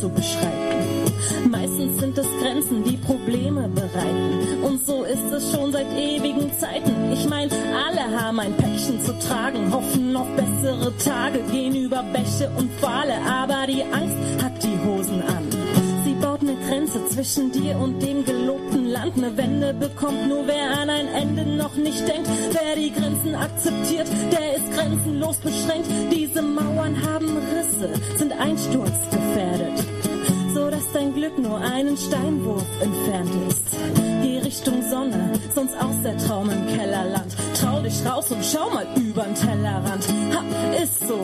zu beschreiten. Meistens sind es Grenzen, die Probleme bereiten. Und so ist es schon seit ewigen Zeiten. Ich mein, alle haben ein Päckchen zu tragen, hoffen auf bessere Tage, gehen über Bäche und Pfahle, aber die Angst hat die Hosen an. Sie baut eine Grenze zwischen dir und dem gelobten Land. Eine Wende bekommt nur wer an ein Ende noch nicht denkt. Wer die Grenzen akzeptiert, der ist grenzenlos beschränkt. Diese Mauern haben Risse, sind einsturzgefährdet, so dass dein Glück nur einen Steinwurf entfernt ist. Geh Richtung Sonne, sonst aus der Traum im Kellerland. Trau dich raus und schau mal übern Tellerrand. Ha, ist so.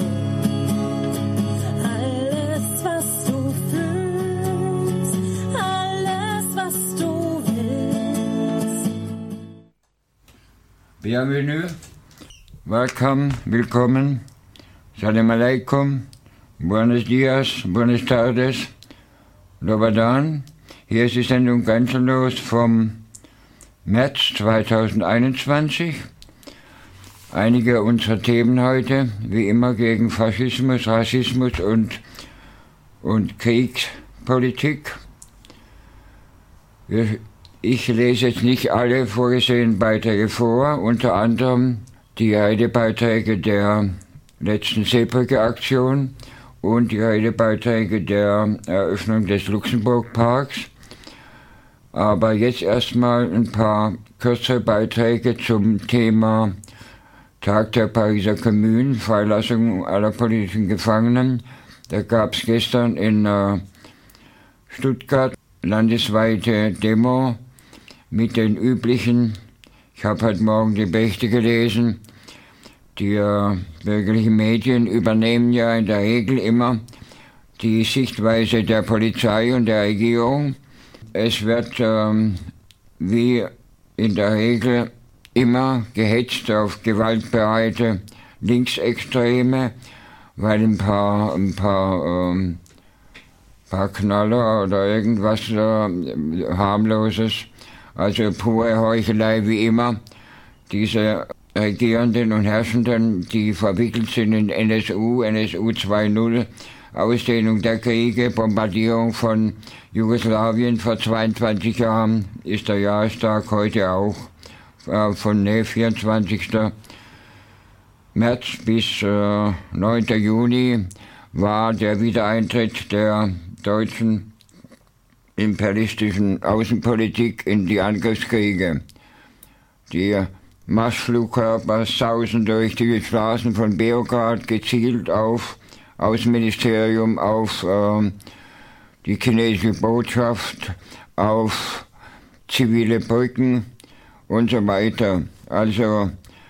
Alles, was du fühlst, alles, was du willst. Bienvenue, welcome, willkommen, salam alaikum, buenos dias, buenas tardes, Dobadan. Hier ist die Sendung Grenzenlos vom März 2021. Einige unserer Themen heute, wie immer, gegen Faschismus, Rassismus und Kriegspolitik. Ich lese jetzt nicht alle vorgesehenen Beiträge vor, unter anderem die Redebeiträge der letzten Seebrücke-Aktion und die Redebeiträge der Eröffnung des Luxemburg-Parks. Aber jetzt erstmal ein paar kürzere Beiträge zum Thema Tag der Pariser Kommune, Freilassung aller politischen Gefangenen. Da gab es gestern in Stuttgart landesweite Demo mit den üblichen, ich habe heute Morgen die Berichte gelesen, die bürgerlichen Medien übernehmen ja in der Regel immer die Sichtweise der Polizei und der Regierung. Es wird wie in der Regel immer gehetzt auf gewaltbereite Linksextreme, weil ein paar Knaller oder irgendwas harmloses, also pure Heuchelei wie immer, diese Regierenden und Herrschenden, die verwickelt sind in NSU 2.0, Ausdehnung der Kriege, Bombardierung von Jugoslawien vor 22 Jahren, ist der Jahrestag heute auch, von 24. März bis 9. Juni war der Wiedereintritt der deutschen imperialistischen Außenpolitik in die Angriffskriege. Die Marschflugkörper sausen durch die Straßen von Beograd, gezielt auf Außenministerium, auf die chinesische Botschaft, auf zivile Brücken und so weiter. Also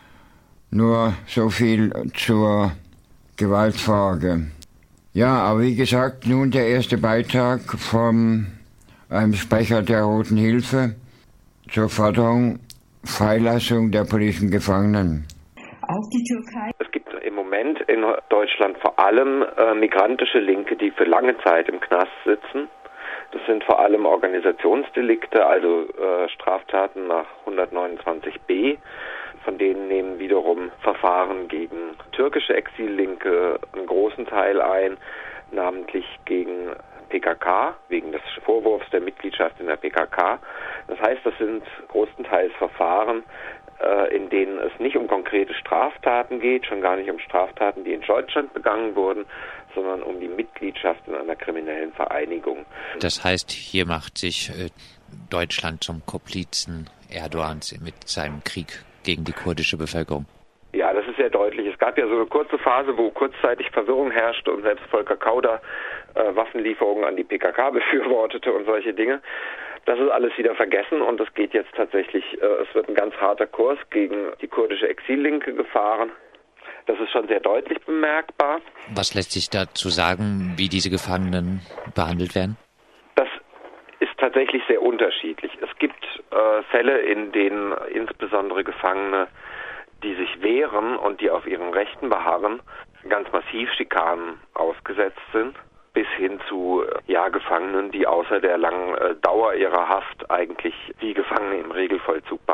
nur so viel zur Gewaltfrage. Ja, aber wie gesagt, nun der erste Beitrag von einem Sprecher der Roten Hilfe zur Forderung Freilassung der politischen Gefangenen. Auf die Türkei. Es gibt im Moment in Deutschland vor allem migrantische Linke, die für lange Zeit im Knast sitzen. Das sind vor allem Organisationsdelikte, also Straftaten nach 129b. Von denen nehmen wiederum Verfahren gegen türkische Exillinke einen großen Teil ein, namentlich gegen PKK, wegen des Vorwurfs der Mitgliedschaft in der PKK. Das heißt, das sind großenteils Verfahren, in denen es nicht um konkrete Straftaten geht, schon gar nicht um Straftaten, die in Deutschland begangen wurden, sondern um die Mitgliedschaft in einer kriminellen Vereinigung. Das heißt, hier macht sich Deutschland zum Komplizen Erdogans mit seinem Krieg gegen die kurdische Bevölkerung. Ja, das ist sehr deutlich. Es gab ja so eine kurze Phase, wo kurzzeitig Verwirrung herrschte und selbst Volker Kauder Waffenlieferungen an die PKK befürwortete und solche Dinge. Das ist alles wieder vergessen und es geht jetzt tatsächlich, es wird ein ganz harter Kurs gegen die kurdische Exillinke gefahren. Das ist schon sehr deutlich bemerkbar. Was lässt sich dazu sagen, wie diese Gefangenen behandelt werden? Das ist tatsächlich sehr unterschiedlich. Es gibt Fälle, in denen insbesondere Gefangene, die sich wehren und die auf ihren Rechten beharren, ganz massiv Schikanen ausgesetzt sind, bis hin zu Gefangenen, die außer der langen Dauer ihrer Haft eigentlich wie Gefangene im Regelvollzug behandelt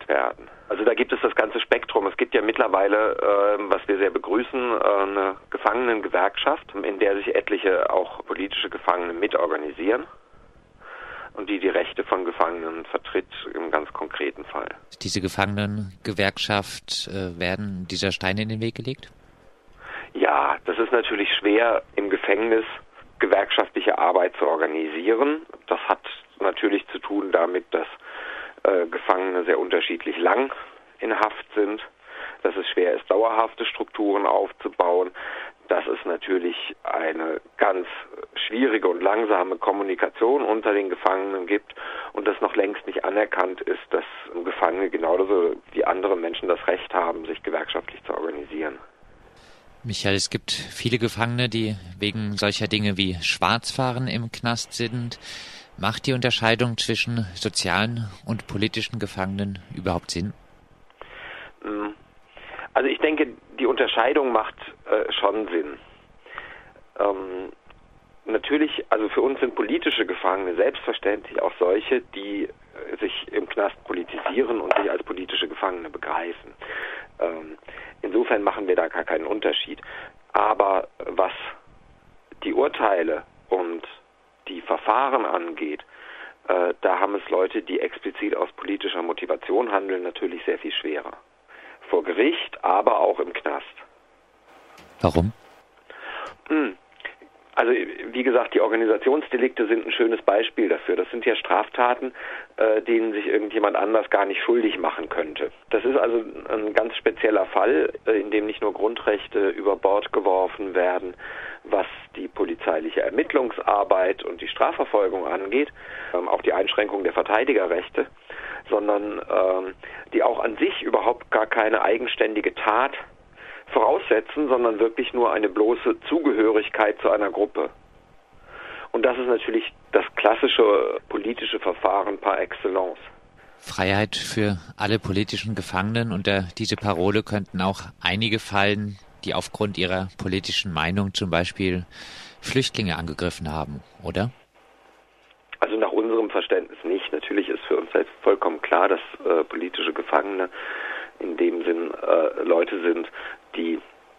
werden. Also da gibt es das ganze Spektrum. Es gibt ja mittlerweile, was wir sehr begrüßen, eine Gefangenengewerkschaft, in der sich etliche auch politische Gefangene mitorganisieren und die Rechte von Gefangenen vertritt im ganz konkreten Fall. Diese Gefangenengewerkschaft, werden dieser Steine in den Weg gelegt? Ja, das ist natürlich schwer im Gefängnis gewerkschaftliche Arbeit zu organisieren. Das hat natürlich zu tun damit, dass Gefangene sehr unterschiedlich lang in Haft sind, dass es schwer ist, dauerhafte Strukturen aufzubauen, dass es natürlich eine ganz schwierige und langsame Kommunikation unter den Gefangenen gibt und dass noch längst nicht anerkannt ist, dass Gefangene genauso wie andere Menschen das Recht haben, sich gewerkschaftlich zu organisieren. Michael, es gibt viele Gefangene, die wegen solcher Dinge wie Schwarzfahren im Knast sind. Macht die Unterscheidung zwischen sozialen und politischen Gefangenen überhaupt Sinn? Also ich denke, die Unterscheidung macht schon Sinn. Natürlich, also für uns sind politische Gefangene selbstverständlich auch solche, die sich im Knast politisieren und sich als politische Gefangene begreifen. Insofern machen wir da gar keinen Unterschied. Aber was die Urteile und die Verfahren angeht, da haben es Leute, die explizit aus politischer Motivation handeln, natürlich sehr viel schwerer. Vor Gericht, aber auch im Knast. Warum? Also wie gesagt, die Organisationsdelikte sind ein schönes Beispiel dafür. Das sind ja Straftaten, denen sich irgendjemand anders gar nicht schuldig machen könnte. Das ist also ein ganz spezieller Fall, in dem nicht nur Grundrechte über Bord geworfen werden, was die polizeiliche Ermittlungsarbeit und die Strafverfolgung angeht, auch die Einschränkung der Verteidigerrechte, sondern die auch an sich überhaupt gar keine eigenständige Tat voraussetzen, sondern wirklich nur eine bloße Zugehörigkeit zu einer Gruppe. Und das ist natürlich das klassische politische Verfahren par excellence. Freiheit für alle politischen Gefangenen. Unter diese Parole könnten auch einige fallen, die aufgrund ihrer politischen Meinung zum Beispiel Flüchtlinge angegriffen haben, oder? Also nach unserem Verständnis nicht. Natürlich ist für uns vollkommen klar, dass politische Gefangene in dem Sinn Leute sind, die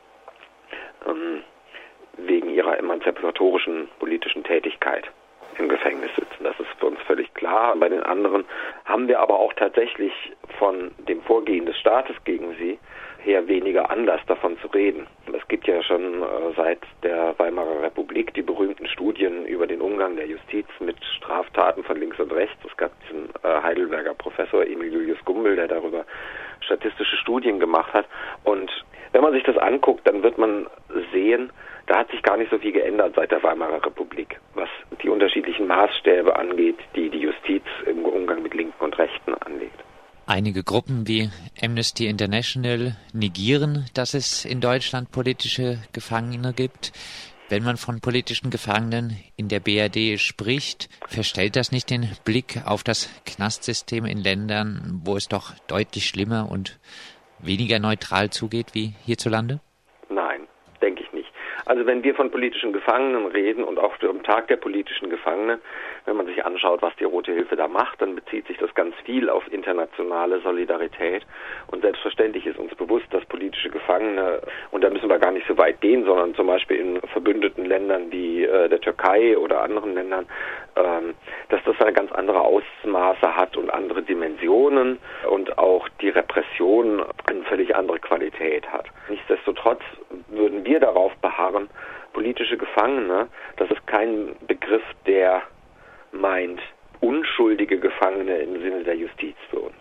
wegen ihrer emanzipatorischen politischen Tätigkeit im Gefängnis sitzen. Das ist für uns völlig klar. Bei den anderen haben wir aber auch tatsächlich von dem Vorgehen des Staates gegen sie her weniger Anlass davon zu reden. Es gibt ja schon seit der Weimarer Republik die berühmten Studien über den Umgang der Justiz mit Straftaten von links und rechts. Es gab diesen Heidelberger Professor Emil Julius Gumbel, der darüber statistische Studien gemacht hat. Und wenn man sich das anguckt, dann wird man sehen, da hat sich gar nicht so viel geändert seit der Weimarer Republik, was die unterschiedlichen Maßstäbe angeht, die die Justiz im Umgang mit Linken und Rechten anlegt. Einige Gruppen wie Amnesty International negieren, dass es in Deutschland politische Gefangene gibt. Wenn man von politischen Gefangenen in der BRD spricht, verstellt das nicht den Blick auf das Knastsystem in Ländern, wo es doch deutlich schlimmer und weniger neutral zugeht wie hierzulande? Nein, denke ich nicht. Also wenn wir von politischen Gefangenen reden und auch am Tag der politischen Gefangenen, wenn man sich anschaut, was die Rote Hilfe da macht, dann bezieht sich das ganz viel auf internationale Solidarität. Und selbstverständlich ist uns bewusst, dass politische Gefangene, und da müssen wir gar nicht so weit gehen, sondern zum Beispiel in verbündeten Ländern wie der Türkei oder anderen Ländern, dass das eine ganz andere Ausmaße hat und andere Dimensionen und auch die Repression eine völlig andere Qualität hat. Nichtsdestotrotz würden wir darauf beharren, politische Gefangene, das ist kein Begriff, der meint unschuldige Gefangene im Sinne der Justiz für uns.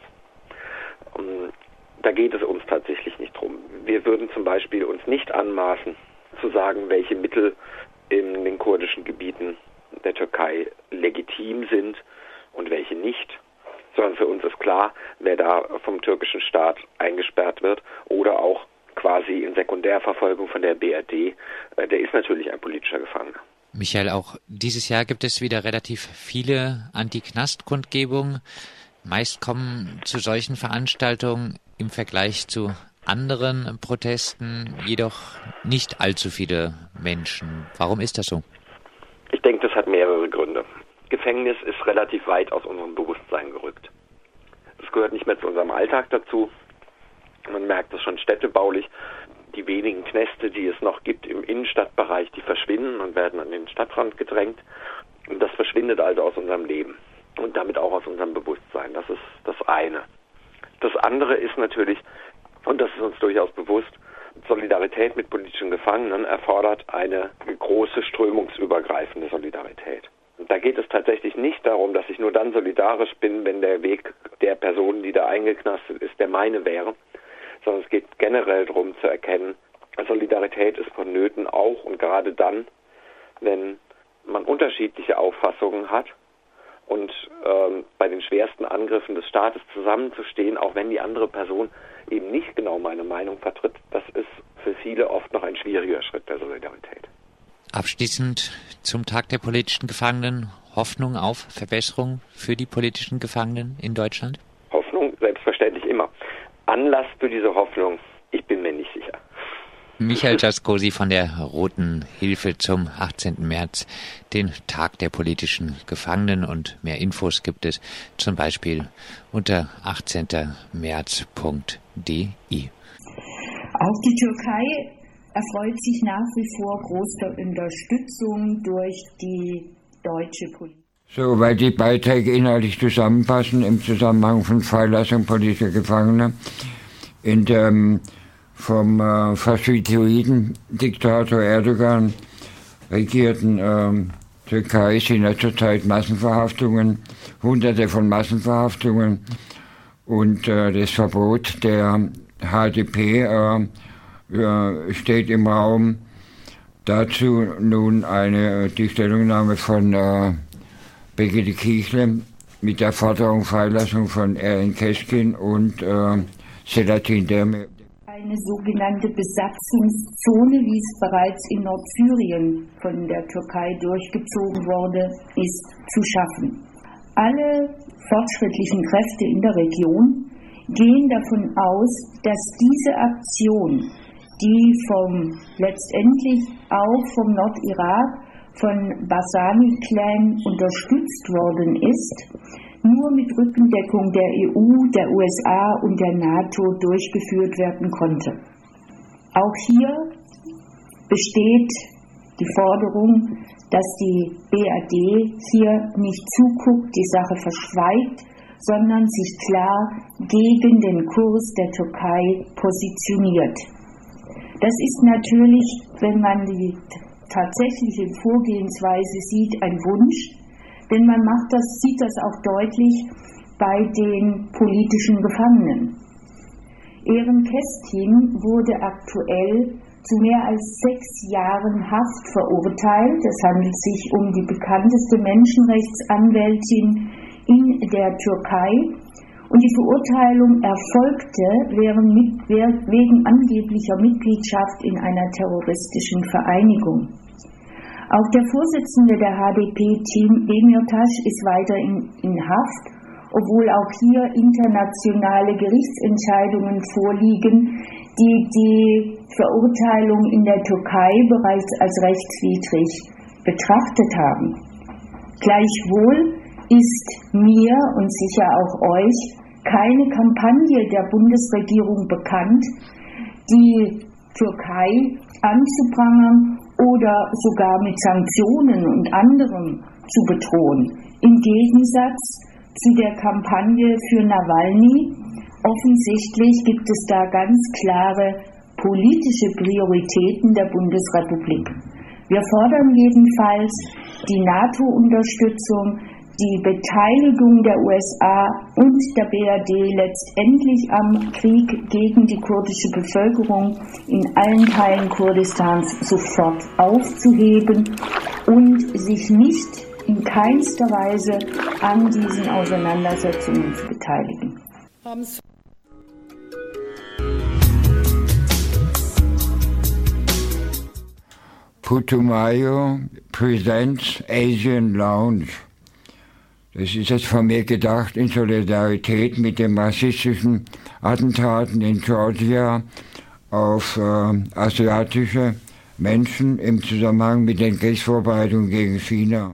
Da geht es uns tatsächlich nicht drum. Wir würden zum Beispiel uns nicht anmaßen, zu sagen, welche Mittel in den kurdischen Gebieten der Türkei legitim sind und welche nicht, sondern für uns ist klar, wer da vom türkischen Staat eingesperrt wird oder auch quasi in Sekundärverfolgung von der BRD, der ist natürlich ein politischer Gefangener. Michael, auch dieses Jahr gibt es wieder relativ viele Anti-Knast-Kundgebungen. Meist kommen zu solchen Veranstaltungen im Vergleich zu anderen Protesten jedoch nicht allzu viele Menschen. Warum ist das so? Ich denke, das hat mehrere Gründe. Gefängnis ist relativ weit aus unserem Bewusstsein gerückt. Es es gehört nicht mehr zu unserem Alltag dazu. Man merkt es schon städtebaulich. Die wenigen Knäste, die es noch gibt im Innenstadtbereich, die verschwinden und werden an den Stadtrand gedrängt. Und das verschwindet also aus unserem Leben und damit auch aus unserem Bewusstsein. Das ist das eine. Das andere ist natürlich, und das ist uns durchaus bewusst, Solidarität mit politischen Gefangenen erfordert eine große strömungsübergreifende Solidarität. Und da geht es tatsächlich nicht darum, dass ich nur dann solidarisch bin, wenn der Weg der Person, die da eingeknastet ist, der meine wäre, sondern es geht generell darum zu erkennen, Solidarität ist vonnöten auch und gerade dann, wenn man unterschiedliche Auffassungen hat und bei den schwersten Angriffen des Staates zusammenzustehen, auch wenn die andere Person eben nicht genau meine Meinung vertritt, das ist für viele oft noch ein schwieriger Schritt der Solidarität. Abschließend zum Tag der politischen Gefangenen, Hoffnung auf Verbesserung für die politischen Gefangenen in Deutschland? Hoffnung selbstverständlich immer. Anlass für diese Hoffnung, ich bin mir nicht sicher. Michael Jaskosi von der Roten Hilfe zum 18. März, den Tag der politischen Gefangenen, und mehr Infos gibt es zum Beispiel unter 18.märz.de. Auch die Türkei erfreut sich nach wie vor großer Unterstützung durch die deutsche Politik. So, weil die Beiträge inhaltlich zusammenpassen im Zusammenhang von Freilassung politischer Gefangener in dem vom faschistoiden Diktator Erdogan regierten Türkei sind ja zurzeit Massenverhaftungen, Hunderte von Massenverhaftungen, und das Verbot der HDP steht im Raum. Dazu nun die Stellungnahme von Brigitte Kiechle mit der Forderung Freilassung von Erin Keskin und Selahattin Demirel. Eine sogenannte Besatzungszone, wie es bereits in Nordsyrien von der Türkei durchgezogen wurde, ist zu schaffen. Alle fortschrittlichen Kräfte in der Region gehen davon aus, dass diese Aktion, die letztendlich auch vom Nordirak, von Barzani-Clan unterstützt worden ist, nur mit Rückendeckung der EU, der USA und der NATO durchgeführt werden konnte. Auch hier besteht die Forderung, dass die BRD hier nicht zuguckt, die Sache verschweigt, sondern sich klar gegen den Kurs der Türkei positioniert. Das ist natürlich, wenn man die tatsächliche Vorgehensweise sieht, ein Wunsch, denn man sieht das auch deutlich bei den politischen Gefangenen. Erin Keskin wurde aktuell zu mehr als 6 Jahren Haft verurteilt. Es handelt sich um die bekannteste Menschenrechtsanwältin in der Türkei. Und die Verurteilung erfolgte wegen angeblicher Mitgliedschaft in einer terroristischen Vereinigung. Auch der Vorsitzende der HDP-Team Demirtas ist weiter in Haft, obwohl auch hier internationale Gerichtsentscheidungen vorliegen, die die Verurteilung in der Türkei bereits als rechtswidrig betrachtet haben. Gleichwohl ist mir und sicher auch euch keine Kampagne der Bundesregierung bekannt, die Türkei anzuprangern oder sogar mit Sanktionen und anderem zu bedrohen. Im Gegensatz zu der Kampagne für Nawalny. Offensichtlich gibt es da ganz klare politische Prioritäten der Bundesrepublik. Wir fordern jedenfalls die NATO-Unterstützung, die Beteiligung der USA und der BRD letztendlich am Krieg gegen die kurdische Bevölkerung in allen Teilen Kurdistans sofort aufzuheben und sich nicht in keinster Weise an diesen Auseinandersetzungen zu beteiligen. Putumayo presents Asian Lounge. Das ist jetzt von mir gedacht in Solidarität mit den rassistischen Attentaten in Georgia auf asiatische Menschen im Zusammenhang mit den Kriegsvorbereitungen gegen China.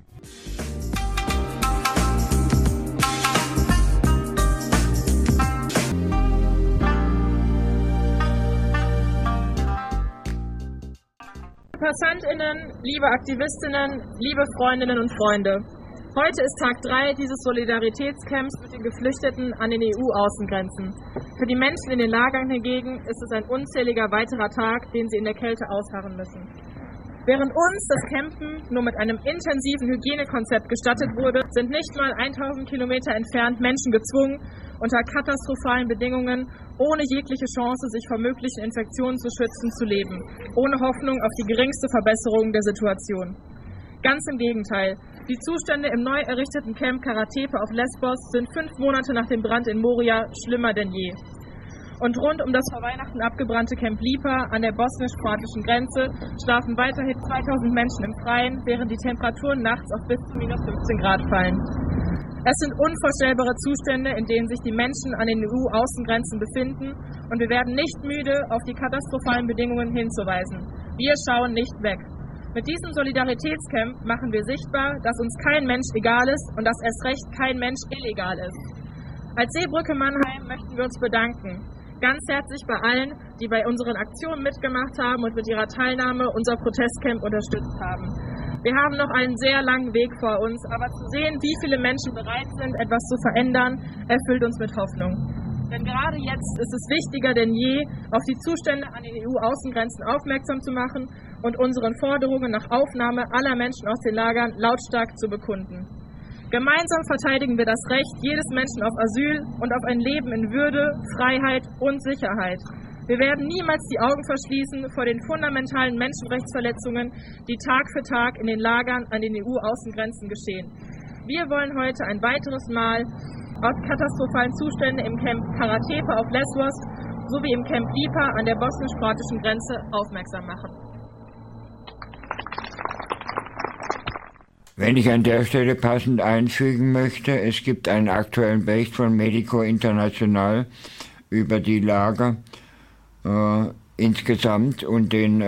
PassantInnen, liebe Aktivistinnen, liebe Freundinnen und Freunde. Heute ist Tag 3 dieses Solidaritätscamps mit den Geflüchteten an den EU-Außengrenzen. Für die Menschen in den Lagern hingegen ist es ein unzähliger weiterer Tag, den sie in der Kälte ausharren müssen. Während uns das Campen nur mit einem intensiven Hygienekonzept gestattet wurde, sind nicht mal 1000 Kilometer entfernt Menschen gezwungen, unter katastrophalen Bedingungen, ohne jegliche Chance, sich vor möglichen Infektionen zu schützen, zu leben, ohne Hoffnung auf die geringste Verbesserung der Situation. Ganz im Gegenteil. Die Zustände im neu errichteten Camp Karatepe auf Lesbos sind 5 Monate nach dem Brand in Moria schlimmer denn je. Und rund um das vor Weihnachten abgebrannte Camp Lipa an der bosnisch-kroatischen Grenze schlafen weiterhin 2000 Menschen im Freien, während die Temperaturen nachts auf bis zu minus 15 Grad fallen. Es sind unvorstellbare Zustände, in denen sich die Menschen an den EU-Außengrenzen befinden, und wir werden nicht müde, auf die katastrophalen Bedingungen hinzuweisen. Wir schauen nicht weg. Mit diesem Solidaritätscamp machen wir sichtbar, dass uns kein Mensch egal ist und dass erst recht kein Mensch illegal ist. Als Seebrücke Mannheim möchten wir uns bedanken. Ganz herzlich bei allen, die bei unseren Aktionen mitgemacht haben und mit ihrer Teilnahme unser Protestcamp unterstützt haben. Wir haben noch einen sehr langen Weg vor uns, aber zu sehen, wie viele Menschen bereit sind, etwas zu verändern, erfüllt uns mit Hoffnung. Denn gerade jetzt ist es wichtiger denn je, auf die Zustände an den EU-Außengrenzen aufmerksam zu machen und unseren Forderungen nach Aufnahme aller Menschen aus den Lagern lautstark zu bekunden. Gemeinsam verteidigen wir das Recht jedes Menschen auf Asyl und auf ein Leben in Würde, Freiheit und Sicherheit. Wir werden niemals die Augen verschließen vor den fundamentalen Menschenrechtsverletzungen, die Tag für Tag in den Lagern an den EU-Außengrenzen geschehen. Wir wollen heute ein weiteres Mal auf katastrophalen Zustände im Camp Karatepe auf Lesbos sowie im Camp Lipa an der bosnisch-kroatischen Grenze aufmerksam machen. Wenn ich an der Stelle passend einfügen möchte, es gibt einen aktuellen Bericht von Medico International über die Lager insgesamt und den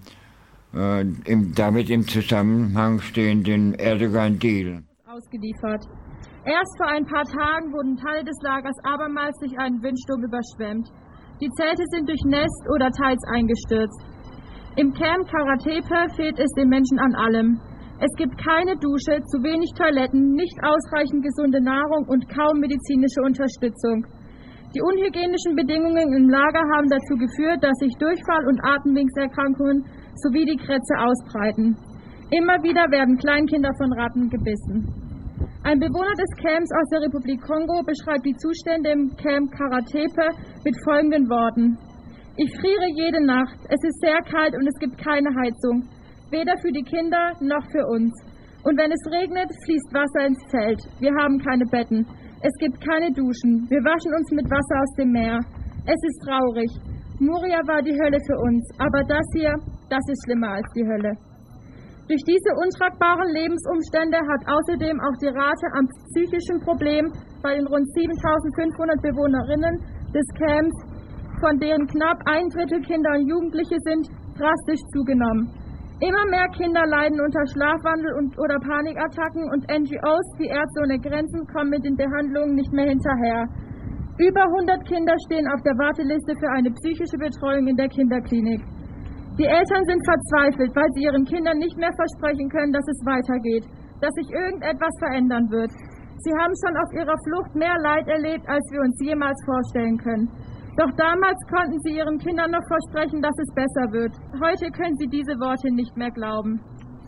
damit im Zusammenhang stehenden Erdogan-Deal. Ausgeliefert. Erst vor ein paar Tagen wurden Teile des Lagers abermals durch einen Windsturm überschwemmt. Die Zelte sind durchnässt oder teils eingestürzt. Im Camp Karatepe fehlt es den Menschen an allem. Es gibt keine Dusche, zu wenig Toiletten, nicht ausreichend gesunde Nahrung und kaum medizinische Unterstützung. Die unhygienischen Bedingungen im Lager haben dazu geführt, dass sich Durchfall und Atemwegserkrankungen sowie die Krätze ausbreiten. Immer wieder werden Kleinkinder von Ratten gebissen. Ein Bewohner des Camps aus der Republik Kongo beschreibt die Zustände im Camp Karatepe mit folgenden Worten. Ich friere jede Nacht, es ist sehr kalt und es gibt keine Heizung. Weder für die Kinder noch für uns. Und wenn es regnet, fließt Wasser ins Zelt. Wir haben keine Betten. Es gibt keine Duschen. Wir waschen uns mit Wasser aus dem Meer. Es ist traurig. Moria war die Hölle für uns. Aber das hier, das ist schlimmer als die Hölle. Durch diese untragbaren Lebensumstände hat außerdem auch die Rate an psychischen Problemen bei den rund 7.500 Bewohnerinnen des Camps, von deren knapp 1/3 Kinder und Jugendliche sind, drastisch zugenommen. Immer mehr Kinder leiden unter Schlafwandel oder Panikattacken und NGOs wie Ärzte ohne Grenzen kommen mit den Behandlungen nicht mehr hinterher. Über 100 Kinder stehen auf der Warteliste für eine psychische Betreuung in der Kinderklinik. Die Eltern sind verzweifelt, weil sie ihren Kindern nicht mehr versprechen können, dass es weitergeht, dass sich irgendetwas verändern wird. Sie haben schon auf ihrer Flucht mehr Leid erlebt, als wir uns jemals vorstellen können. Doch damals konnten sie ihren Kindern noch versprechen, dass es besser wird. Heute können sie diese Worte nicht mehr glauben.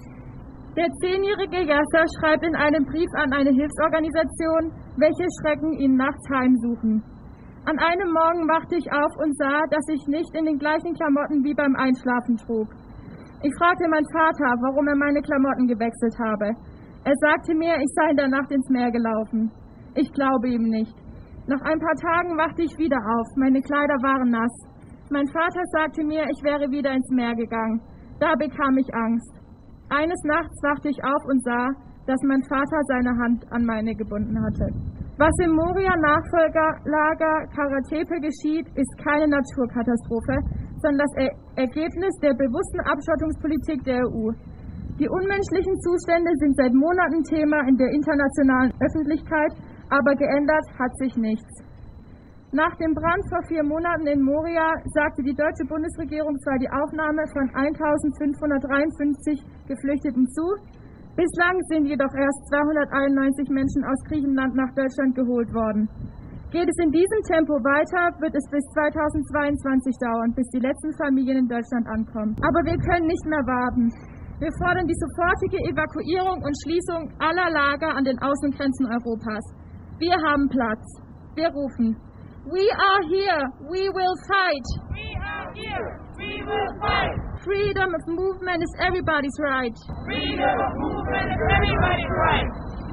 Der 10-jährige Yasser schreibt in einem Brief an eine Hilfsorganisation, welche Schrecken ihn nachts heimsuchen. An einem Morgen wachte ich auf und sah, dass ich nicht in den gleichen Klamotten wie beim Einschlafen trug. Ich fragte meinen Vater, warum er meine Klamotten gewechselt habe. Er sagte mir, ich sei in der Nacht ins Meer gelaufen. Ich glaube ihm nicht. Nach ein paar Tagen wachte ich wieder auf. Meine Kleider waren nass. Mein Vater sagte mir, ich wäre wieder ins Meer gegangen. Da bekam ich Angst. Eines Nachts wachte ich auf und sah, dass mein Vater seine Hand an meine gebunden hatte. Was im Moria-Nachfolgerlager Karatepe geschieht, ist keine Naturkatastrophe, sondern das Ergebnis der bewussten Abschottungspolitik der EU. Die unmenschlichen Zustände sind seit Monaten Thema in der internationalen Öffentlichkeit, aber geändert hat sich nichts. Nach dem Brand vor 4 Monaten in Moria sagte die deutsche Bundesregierung zwar die Aufnahme von 1.553 Geflüchteten zu, bislang sind jedoch erst 291 Menschen aus Griechenland nach Deutschland geholt worden. Geht es in diesem Tempo weiter, wird es bis 2022 dauern, bis die letzten Familien in Deutschland ankommen. Aber wir können nicht mehr warten. Wir fordern die sofortige Evakuierung und Schließung aller Lager an den Außengrenzen Europas. Wir haben Platz. Wir rufen: We are here, we will fight. We are here, we will fight. Freedom of movement is everybody's right. Freedom of movement is everybody's right.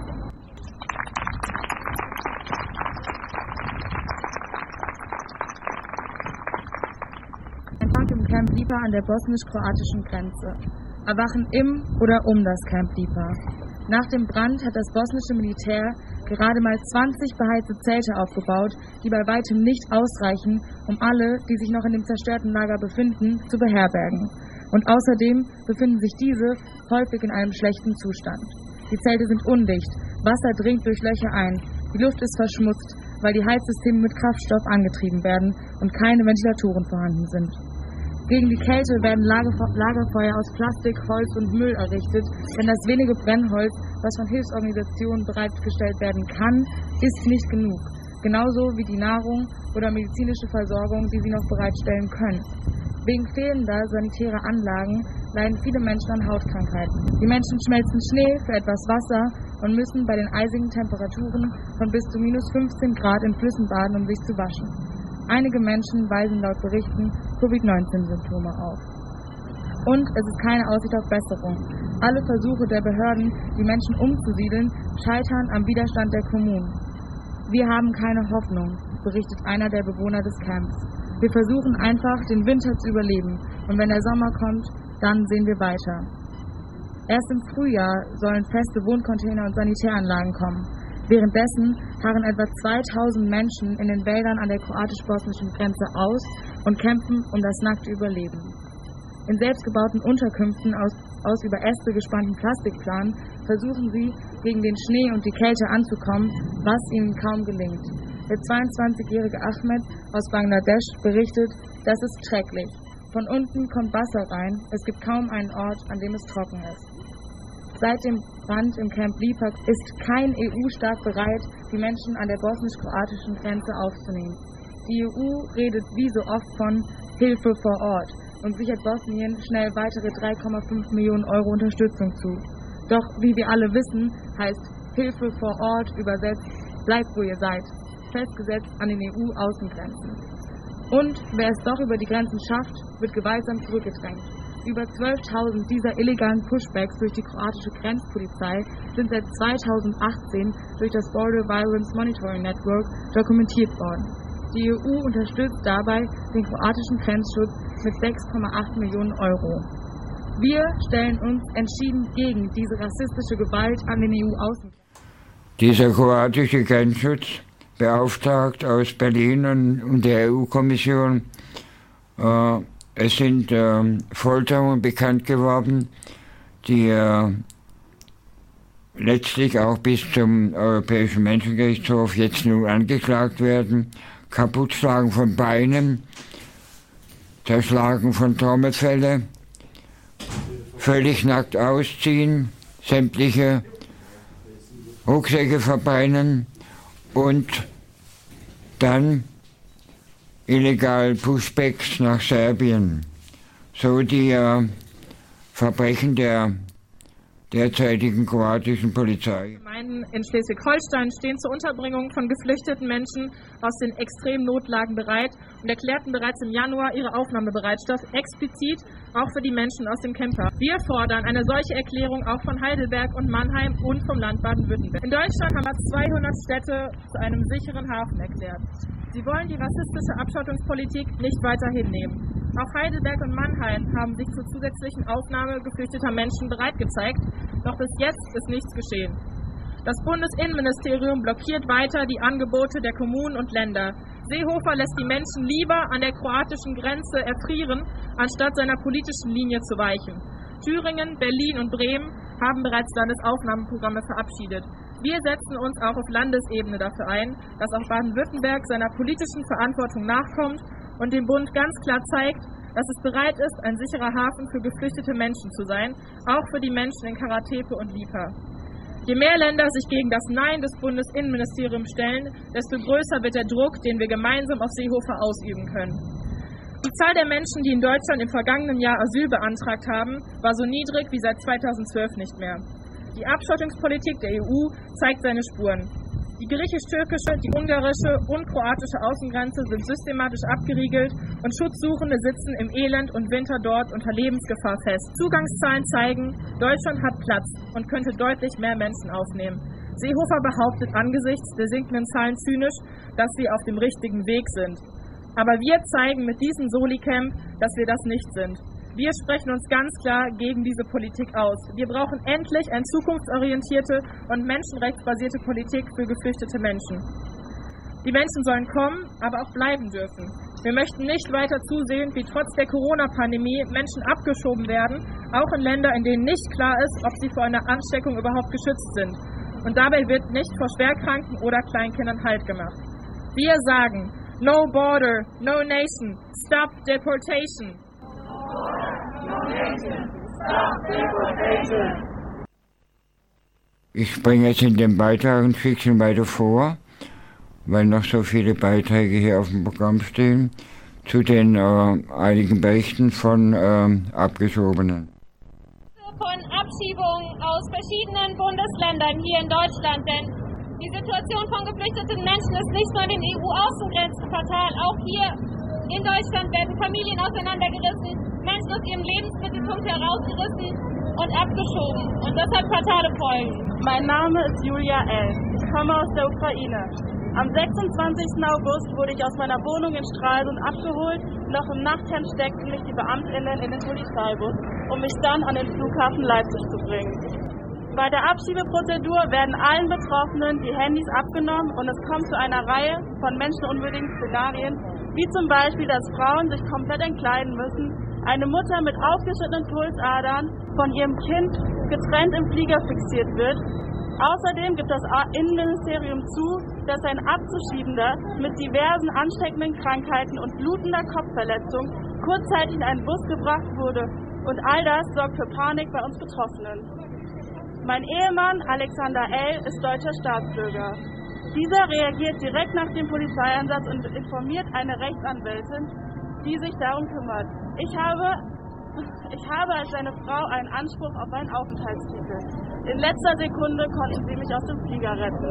Ein Tag im Camp Lipa an der bosnisch-kroatischen Grenze. Erwachen im oder um das Camp Lipa. Nach dem Brand hat das bosnische Militär gerade mal 20 beheizte Zelte aufgebaut, die bei weitem nicht ausreichen, um alle, die sich noch in dem zerstörten Lager befinden, zu beherbergen. Und außerdem befinden sich diese häufig in einem schlechten Zustand. Die Zelte sind undicht, Wasser dringt durch Löcher ein, die Luft ist verschmutzt, weil die Heizsysteme mit Kraftstoff angetrieben werden und keine Ventilatoren vorhanden sind. Gegen die Kälte werden Lagerfeuer aus Plastik, Holz und Müll errichtet, denn das wenige Brennholz, was von Hilfsorganisationen bereitgestellt werden kann, ist nicht genug. Genauso wie die Nahrung oder medizinische Versorgung, die sie noch bereitstellen können. Wegen fehlender sanitärer Anlagen leiden viele Menschen an Hautkrankheiten. Die Menschen schmelzen Schnee für etwas Wasser und müssen bei den eisigen Temperaturen von bis zu minus 15 Grad in Flüssen baden, um sich zu waschen. Einige Menschen weisen laut Berichten Covid-19-Symptome auf. Und es ist keine Aussicht auf Besserung. Alle Versuche der Behörden, die Menschen umzusiedeln, scheitern am Widerstand der Kommunen. Wir haben keine Hoffnung, berichtet einer der Bewohner des Camps. Wir versuchen einfach, den Winter zu überleben. Und wenn der Sommer kommt, dann sehen wir weiter. Erst im Frühjahr sollen feste Wohncontainer und Sanitäranlagen kommen. Währenddessen harren etwa 2000 Menschen in den Wäldern an der kroatisch-bosnischen Grenze aus und kämpfen um das nackte Überleben. In selbstgebauten Unterkünften aus über Äste gespannten Plastikplanen versuchen sie, gegen den Schnee und die Kälte anzukommen, was ihnen kaum gelingt. Der 22-jährige Ahmed aus Bangladesch berichtet, das ist schrecklich. Von unten kommt Wasser rein, es gibt kaum einen Ort, an dem es trocken ist. Seit dem Brand im Camp Lipa ist kein EU-Staat bereit, die Menschen an der bosnisch-kroatischen Grenze aufzunehmen. Die EU redet wie so oft von Hilfe vor Ort und sichert Bosnien schnell weitere 3,5 Millionen Euro Unterstützung zu. Doch wie wir alle wissen, heißt Hilfe vor Ort übersetzt, bleibt wo ihr seid, festgesetzt an den EU-Außengrenzen. Und wer es doch über die Grenzen schafft, wird gewaltsam zurückgedrängt. Über 12.000 dieser illegalen Pushbacks durch die kroatische Grenzpolizei sind seit 2018 durch das Border Violence Monitoring Network dokumentiert worden. Die EU unterstützt dabei den kroatischen Grenzschutz mit 6,8 Millionen Euro. Wir stellen uns entschieden gegen diese rassistische Gewalt an den EU-Außengrenzen. Dieser kroatische Grenzschutz, beauftragt aus Berlin und der EU-Kommission, es sind Folterungen bekannt geworden, die letztlich auch bis zum Europäischen Menschengerichtshof jetzt nun angeklagt werden. Kaputtschlagen von Beinen, Zerschlagen von Trommelfelle, völlig nackt ausziehen, sämtliche Rucksäcke verbrennen und dann illegal Pushbacks nach Serbien. So die Verbrechen der derzeitigen kroatischen Polizei. Gemeinden in Schleswig-Holstein stehen zur Unterbringung von geflüchteten Menschen aus den extremen Notlagen bereit und erklärten bereits im Januar ihre Aufnahmebereitschaft explizit auch für die Menschen aus dem Camper. Wir fordern eine solche Erklärung auch von Heidelberg und Mannheim und vom Land Baden-Württemberg. In Deutschland haben wir 200 Städte zu einem sicheren Hafen erklärt. Sie wollen die rassistische Abschottungspolitik nicht weiter hinnehmen. Auch Heidelberg und Mannheim haben sich zur zusätzlichen Aufnahme geflüchteter Menschen bereit gezeigt, doch bis jetzt ist nichts geschehen. Das Bundesinnenministerium blockiert weiter die Angebote der Kommunen und Länder. Seehofer lässt die Menschen lieber an der kroatischen Grenze erfrieren, anstatt seiner politischen Linie zu weichen. Thüringen, Berlin und Bremen haben bereits Landesaufnahmeprogramme verabschiedet. Wir setzen uns auch auf Landesebene dafür ein, dass auch Baden-Württemberg seiner politischen Verantwortung nachkommt und dem Bund ganz klar zeigt, dass es bereit ist, ein sicherer Hafen für geflüchtete Menschen zu sein, auch für die Menschen in Karatepe und Lipa. Je mehr Länder sich gegen das Nein des Bundesinnenministeriums stellen, desto größer wird der Druck, den wir gemeinsam auf Seehofer ausüben können. Die Zahl der Menschen, die in Deutschland im vergangenen Jahr Asyl beantragt haben, war so niedrig wie seit 2012 nicht mehr. Die Abschottungspolitik der EU zeigt seine Spuren. Die griechisch-türkische, die ungarische und kroatische Außengrenze sind systematisch abgeriegelt und Schutzsuchende sitzen im Elend und Winter dort unter Lebensgefahr fest. Zugangszahlen zeigen, Deutschland hat Platz und könnte deutlich mehr Menschen aufnehmen. Seehofer behauptet angesichts der sinkenden Zahlen zynisch, dass wir auf dem richtigen Weg sind. Aber wir zeigen mit diesem Soli-Camp, dass wir das nicht sind. Wir sprechen uns ganz klar gegen diese Politik aus. Wir brauchen endlich eine zukunftsorientierte und menschenrechtsbasierte Politik für geflüchtete Menschen. Die Menschen sollen kommen, aber auch bleiben dürfen. Wir möchten nicht weiter zusehen, wie trotz der Corona-Pandemie Menschen abgeschoben werden, auch in Länder, in denen nicht klar ist, ob sie vor einer Ansteckung überhaupt geschützt sind. Und dabei wird nicht vor Schwerkranken oder Kleinkindern Halt gemacht. Wir sagen, no border, no nation, stop deportation. Ich bringe jetzt in den Beitrag ein Stückchen weiter vor, weil noch so viele Beiträge hier auf dem Programm stehen, zu den einigen Berichten von Abgeschobenen. Von Abschiebungen aus verschiedenen Bundesländern hier in Deutschland, denn die Situation von geflüchteten Menschen ist nicht nur an den EU-Außengrenzen fatal, auch hier in Deutschland werden Familien auseinandergerissen, Menschen aus ihrem Lebensmittelpunkt herausgerissen und abgeschoben. Und das hat fatale Folgen. Mein Name ist Julia L. Ich komme aus der Ukraine. Am 26. August wurde ich aus meiner Wohnung in Stralsund abgeholt. Noch im Nachthemd steckten mich die BeamtInnen in den Polizeibus, um mich dann an den Flughafen Leipzig zu bringen. Bei der Abschiebeprozedur werden allen Betroffenen die Handys abgenommen und es kommt zu einer Reihe von menschenunwürdigen Szenarien, wie zum Beispiel, dass Frauen sich komplett entkleiden müssen, eine Mutter mit aufgeschnittenen Pulsadern von ihrem Kind getrennt im Flieger fixiert wird. Außerdem gibt das Innenministerium zu, dass ein Abzuschiebender mit diversen ansteckenden Krankheiten und blutender Kopfverletzung kurzzeitig in einen Bus gebracht wurde. Und all das sorgt für Panik bei uns Betroffenen. Mein Ehemann Alexander L. ist deutscher Staatsbürger. Dieser reagiert direkt nach dem Polizeieinsatz und informiert eine Rechtsanwältin, die sich darum kümmert. Ich habe als seine Frau einen Anspruch auf einen Aufenthaltstitel. In letzter Sekunde konnten sie mich aus dem Flieger retten.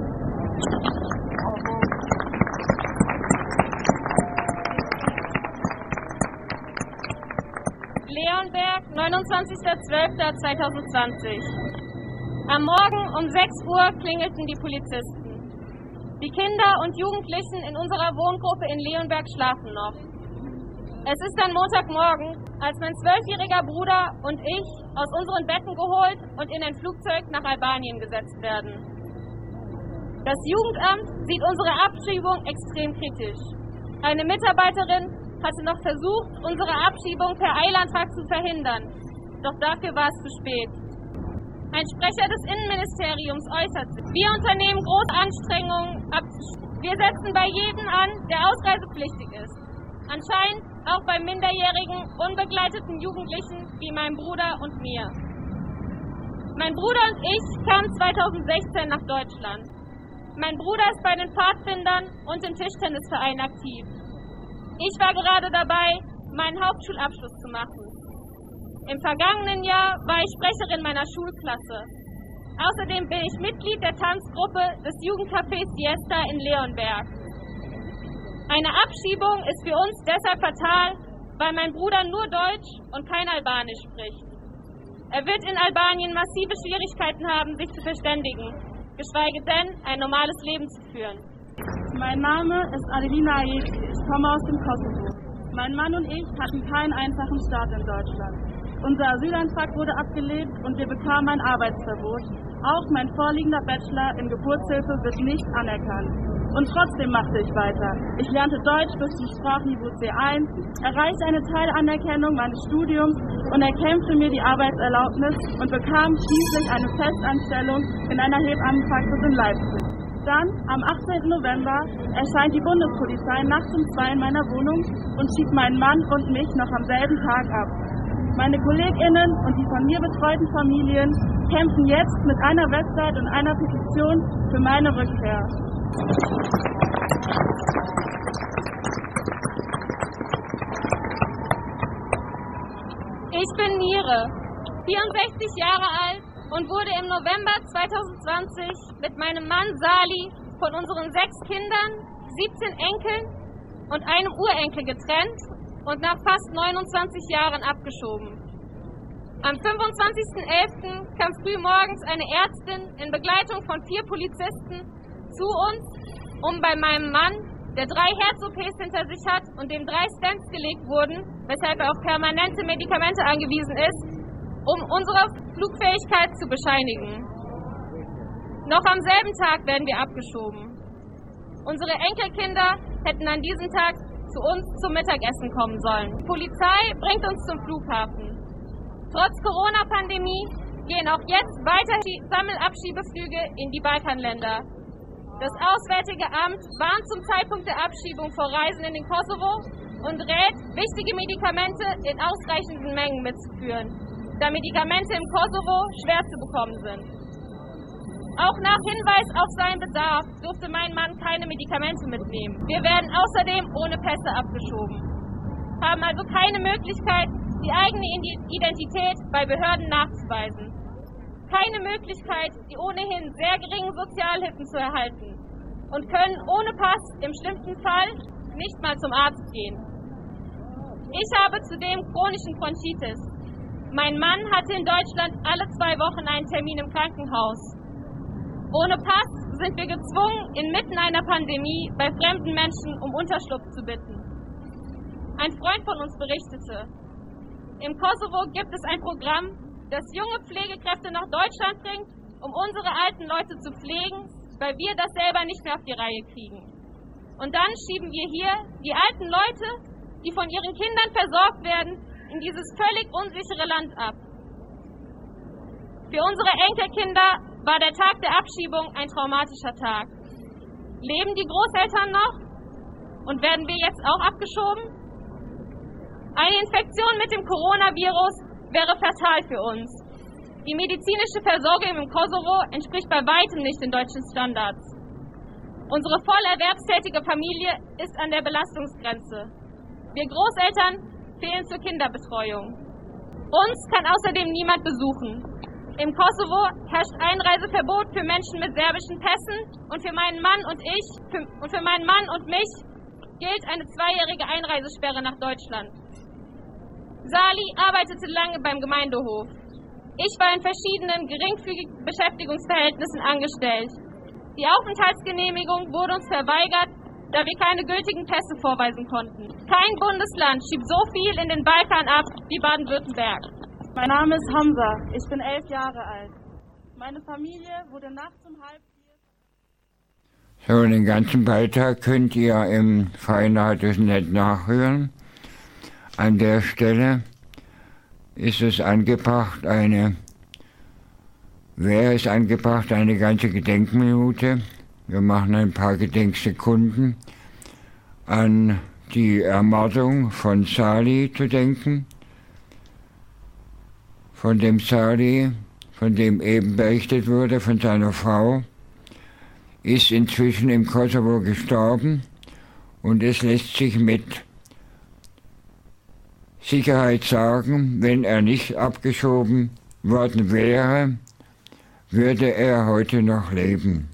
Leonberg, 29.12.2020. Am Morgen um 6 Uhr klingelten die Polizisten. Die Kinder und Jugendlichen in unserer Wohngruppe in Leonberg schlafen noch. Es ist dann Montagmorgen, als mein 12-jähriger Bruder und ich aus unseren Betten geholt und in ein Flugzeug nach Albanien gesetzt werden. Das Jugendamt sieht unsere Abschiebung extrem kritisch. Eine Mitarbeiterin hatte noch versucht, unsere Abschiebung per Eilantrag zu verhindern. Doch dafür war es zu spät. Ein Sprecher des Innenministeriums äußerte, wir unternehmen große Anstrengungen, wir setzen bei jedem an, der ausreisepflichtig ist. Anscheinend auch bei minderjährigen, unbegleiteten Jugendlichen wie meinem Bruder und mir. Mein Bruder und ich kamen 2016 nach Deutschland. Mein Bruder ist bei den Pfadfindern und im Tischtennisverein aktiv. Ich war gerade dabei, meinen Hauptschulabschluss zu machen. Im vergangenen Jahr war ich Sprecherin meiner Schulklasse. Außerdem bin ich Mitglied der Tanzgruppe des Jugendcafés Siesta in Leonberg. Eine Abschiebung ist für uns deshalb fatal, weil mein Bruder nur Deutsch und kein Albanisch spricht. Er wird in Albanien massive Schwierigkeiten haben, sich zu verständigen, geschweige denn ein normales Leben zu führen. Mein Name ist Adelina Ayek, ich komme aus dem Kosovo. Mein Mann und ich hatten keinen einfachen Start in Deutschland. Unser Asylantrag wurde abgelehnt und wir bekamen ein Arbeitsverbot. Auch mein vorliegender Bachelor in Geburtshilfe wird nicht anerkannt. Und trotzdem machte ich weiter. Ich lernte Deutsch bis zum Sprachniveau C1, erreichte eine Teilanerkennung meines Studiums und erkämpfte mir die Arbeitserlaubnis und bekam schließlich eine Festanstellung in einer Hebammenpraxis in Leipzig. Dann, am 18. November, erscheint die Bundespolizei nachts um 2 in meiner Wohnung und schiebt meinen Mann und mich noch am selben Tag ab. Meine KollegInnen und die von mir betreuten Familien kämpfen jetzt mit einer Website und einer Petition für meine Rückkehr. Ich bin Mire, 64 Jahre alt und wurde im November 2020 mit meinem Mann Sali von unseren 6 Kindern, 17 Enkeln und einem Urenkel getrennt und nach fast 29 Jahren abgeschoben. Am 25.11. kam früh morgens eine Ärztin in Begleitung von 4 Polizisten zu uns, um bei meinem Mann, der 3 Herz-OPs hinter sich hat und dem 3 Stents gelegt wurden, weshalb er auf permanente Medikamente angewiesen ist, um unsere Flugfähigkeit zu bescheinigen. Noch am selben Tag werden wir abgeschoben. Unsere Enkelkinder hätten an diesem Tag zu uns zum Mittagessen kommen sollen. Die Polizei bringt uns zum Flughafen. Trotz Corona-Pandemie gehen auch jetzt weiter Sammelabschiebeflüge in die Balkanländer. Das Auswärtige Amt warnt zum Zeitpunkt der Abschiebung vor Reisen in den Kosovo und rät, wichtige Medikamente in ausreichenden Mengen mitzuführen, da Medikamente im Kosovo schwer zu bekommen sind. Auch nach Hinweis auf seinen Bedarf durfte mein Mann keine Medikamente mitnehmen. Wir werden außerdem ohne Pässe abgeschoben, haben also keine Möglichkeit, die eigene Identität bei Behörden nachzuweisen. Keine Möglichkeit, die ohnehin sehr geringen Sozialhilfen zu erhalten und können ohne Pass im schlimmsten Fall nicht mal zum Arzt gehen. Ich habe zudem chronischen Bronchitis. Mein Mann hatte in Deutschland alle 2 Wochen einen Termin im Krankenhaus. Ohne Pass sind wir gezwungen, inmitten einer Pandemie bei fremden Menschen um Unterschlupf zu bitten. Ein Freund von uns berichtete, im Kosovo gibt es ein Programm, das junge Pflegekräfte nach Deutschland bringt, um unsere alten Leute zu pflegen, weil wir das selber nicht mehr auf die Reihe kriegen. Und dann schieben wir hier die alten Leute, die von ihren Kindern versorgt werden, in dieses völlig unsichere Land ab. Für unsere Enkelkinder war der Tag der Abschiebung ein traumatischer Tag. Leben die Großeltern noch? Und werden wir jetzt auch abgeschoben? Eine Infektion mit dem Coronavirus wäre fatal für uns. Die medizinische Versorgung im Kosovo entspricht bei weitem nicht den deutschen Standards. Unsere voll erwerbstätige Familie ist an der Belastungsgrenze. Wir Großeltern fehlen zur Kinderbetreuung. Uns kann außerdem niemand besuchen. Im Kosovo herrscht Einreiseverbot für Menschen mit serbischen Pässen und für meinen Mann und mich gilt eine 2-jährige Einreisesperre nach Deutschland. Sali arbeitete lange beim Gemeindehof. Ich war in verschiedenen geringfügigen Beschäftigungsverhältnissen angestellt. Die Aufenthaltsgenehmigung wurde uns verweigert, da wir keine gültigen Pässe vorweisen konnten. Kein Bundesland schiebt so viel in den Balkan ab wie Baden-Württemberg. Mein Name ist Hamza, ich bin 11 Jahre alt. Meine Familie wurde nachts um 3:30. So, den ganzen Beitrag könnt ihr im Freien Radiosnet nachhören. An der Stelle ist es angebracht, eine ganze Gedenkminute. Wir machen ein paar Gedenksekunden an die Ermordung von Sali zu denken. Von dem Sali, von dem eben berichtet wurde, von seiner Frau, ist inzwischen im Kosovo gestorben und es lässt sich mit Sicherheit sagen, wenn er nicht abgeschoben worden wäre, würde er heute noch leben.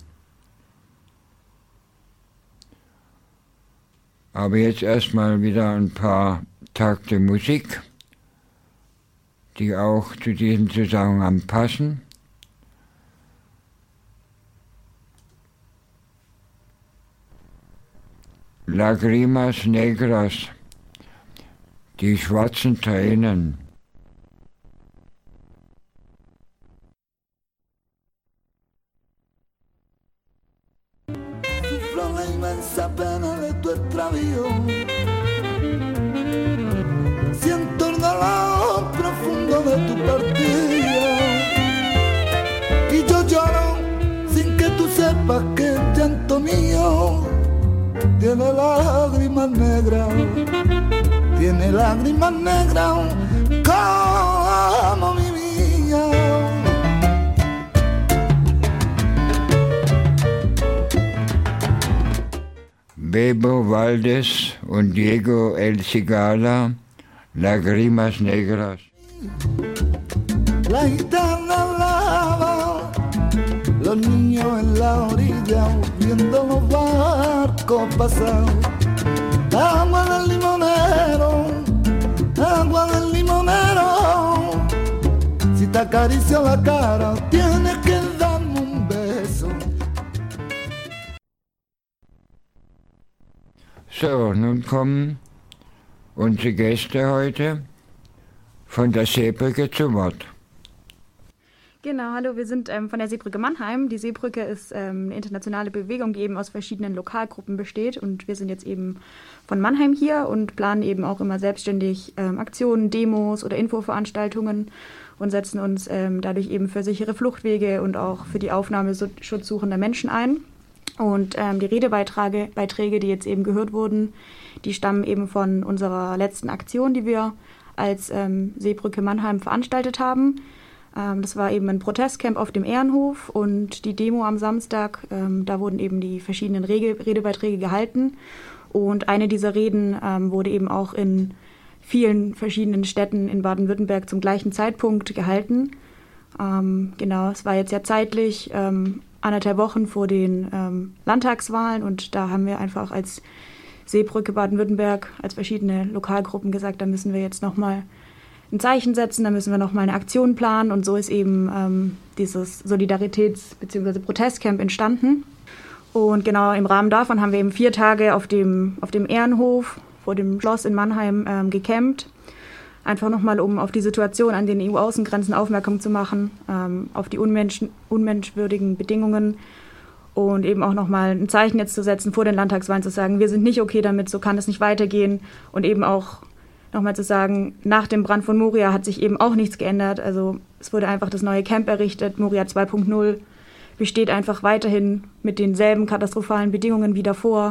Aber jetzt erstmal wieder ein paar Takte Musik, die auch zu diesem Zusammenhang passen. Lagrimas Negras, die schwarzen Tränen. Su flor sepas que el llanto mío tiene lágrimas negras como mi vida. Bebo Valdés und Diego El Cigala, Lágrimas Negras. La guitarra lava, los niños en la orilla viendo los barcos pasar. Agua del limonero, si te acaricio la cara tienes que darme un beso. So, nun kommen unsere Gäste heute von der Seebrücke zu Wort. Genau, hallo, wir sind von der Seebrücke Mannheim. Die Seebrücke ist eine internationale Bewegung, die eben aus verschiedenen Lokalgruppen besteht. Und wir sind jetzt eben von Mannheim hier und planen eben auch immer selbstständig Aktionen, Demos oder Infoveranstaltungen und setzen uns dadurch eben für sichere Fluchtwege und auch für die Aufnahme schutzsuchender Menschen ein. Und die Redebeiträge, die jetzt eben gehört wurden, die stammen eben von unserer letzten Aktion, die wir als Seebrücke Mannheim veranstaltet haben. Das war eben ein Protestcamp auf dem Ehrenhof und die Demo am Samstag, da wurden eben die verschiedenen Redebeiträge gehalten. Und eine dieser Reden wurde eben auch in vielen verschiedenen Städten in Baden-Württemberg zum gleichen Zeitpunkt gehalten. Genau, es war jetzt ja zeitlich 1,5 Wochen vor den Landtagswahlen und da haben wir einfach als Seebrücke Baden-Württemberg, als verschiedene Lokalgruppen gesagt, da müssen wir jetzt nochmal ein Zeichen setzen, da müssen wir nochmal eine Aktion planen und so ist eben dieses Solidaritäts- bzw. Protestcamp entstanden. Und genau im Rahmen davon haben wir eben 4 Tage auf dem Ehrenhof vor dem Schloss in Mannheim gecampt. Einfach nochmal, um auf die Situation an den EU-Außengrenzen aufmerksam zu machen, auf die unmenschwürdigen Bedingungen und eben auch nochmal ein Zeichen jetzt zu setzen vor den Landtagswahlen, zu sagen, wir sind nicht okay damit, so kann es nicht weitergehen und eben auch nochmal zu sagen, nach dem Brand von Moria hat sich eben auch nichts geändert. Also es wurde einfach das neue Camp errichtet, Moria 2.0 besteht einfach weiterhin mit denselben katastrophalen Bedingungen wie davor.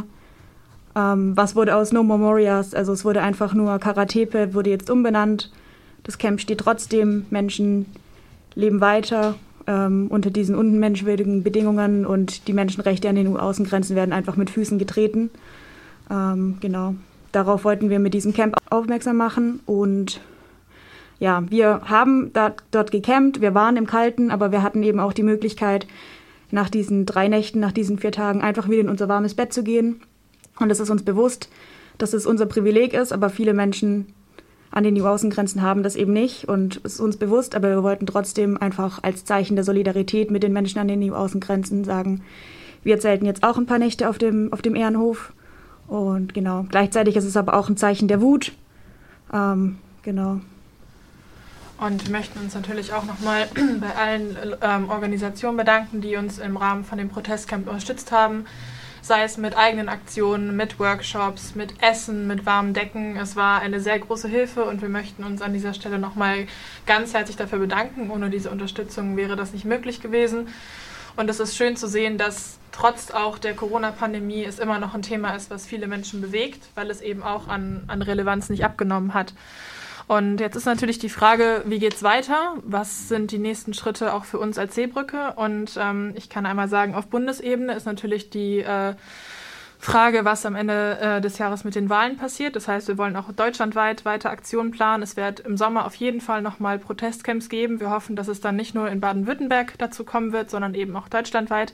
Was wurde aus No More Morias? Also es wurde einfach nur Karatepe, wurde jetzt umbenannt. Das Camp steht trotzdem, Menschen leben weiter unter diesen unmenschwürdigen Bedingungen und die Menschenrechte an den EU-Außengrenzen werden einfach mit Füßen getreten. Genau. Darauf wollten wir mit diesem Camp aufmerksam machen und ja, wir haben dort gecampt, wir waren im Kalten, aber wir hatten eben auch die Möglichkeit, nach diesen 3 Nächten, nach diesen 4 Tagen einfach wieder in unser warmes Bett zu gehen. Und es ist uns bewusst, dass es unser Privileg ist, aber viele Menschen an den EU-Außengrenzen haben das eben nicht und es ist uns bewusst, aber wir wollten trotzdem einfach als Zeichen der Solidarität mit den Menschen an den EU-Außengrenzen sagen, wir zelten jetzt auch ein paar Nächte auf dem Ehrenhof. Und genau, gleichzeitig ist es aber auch ein Zeichen der Wut. Genau. Und wir möchten uns natürlich auch nochmal bei allen Organisationen bedanken, die uns im Rahmen von dem Protestcamp unterstützt haben. Sei es mit eigenen Aktionen, mit Workshops, mit Essen, mit warmen Decken. Es war eine sehr große Hilfe und wir möchten uns an dieser Stelle nochmal ganz herzlich dafür bedanken. Ohne diese Unterstützung wäre das nicht möglich gewesen. Und es ist schön zu sehen, dass trotz auch der Corona-Pandemie es immer noch ein Thema ist, was viele Menschen bewegt, weil es eben auch an Relevanz nicht abgenommen hat. Und jetzt ist natürlich die Frage, wie geht's weiter? Was sind die nächsten Schritte auch für uns als Seebrücke? Und ich kann einmal sagen, auf Bundesebene ist natürlich die Frage, was am Ende des Jahres mit den Wahlen passiert. Das heißt, wir wollen auch deutschlandweit weiter Aktionen planen. Es wird im Sommer auf jeden Fall nochmal Protestcamps geben. Wir hoffen, dass es dann nicht nur in Baden-Württemberg dazu kommen wird, sondern eben auch deutschlandweit.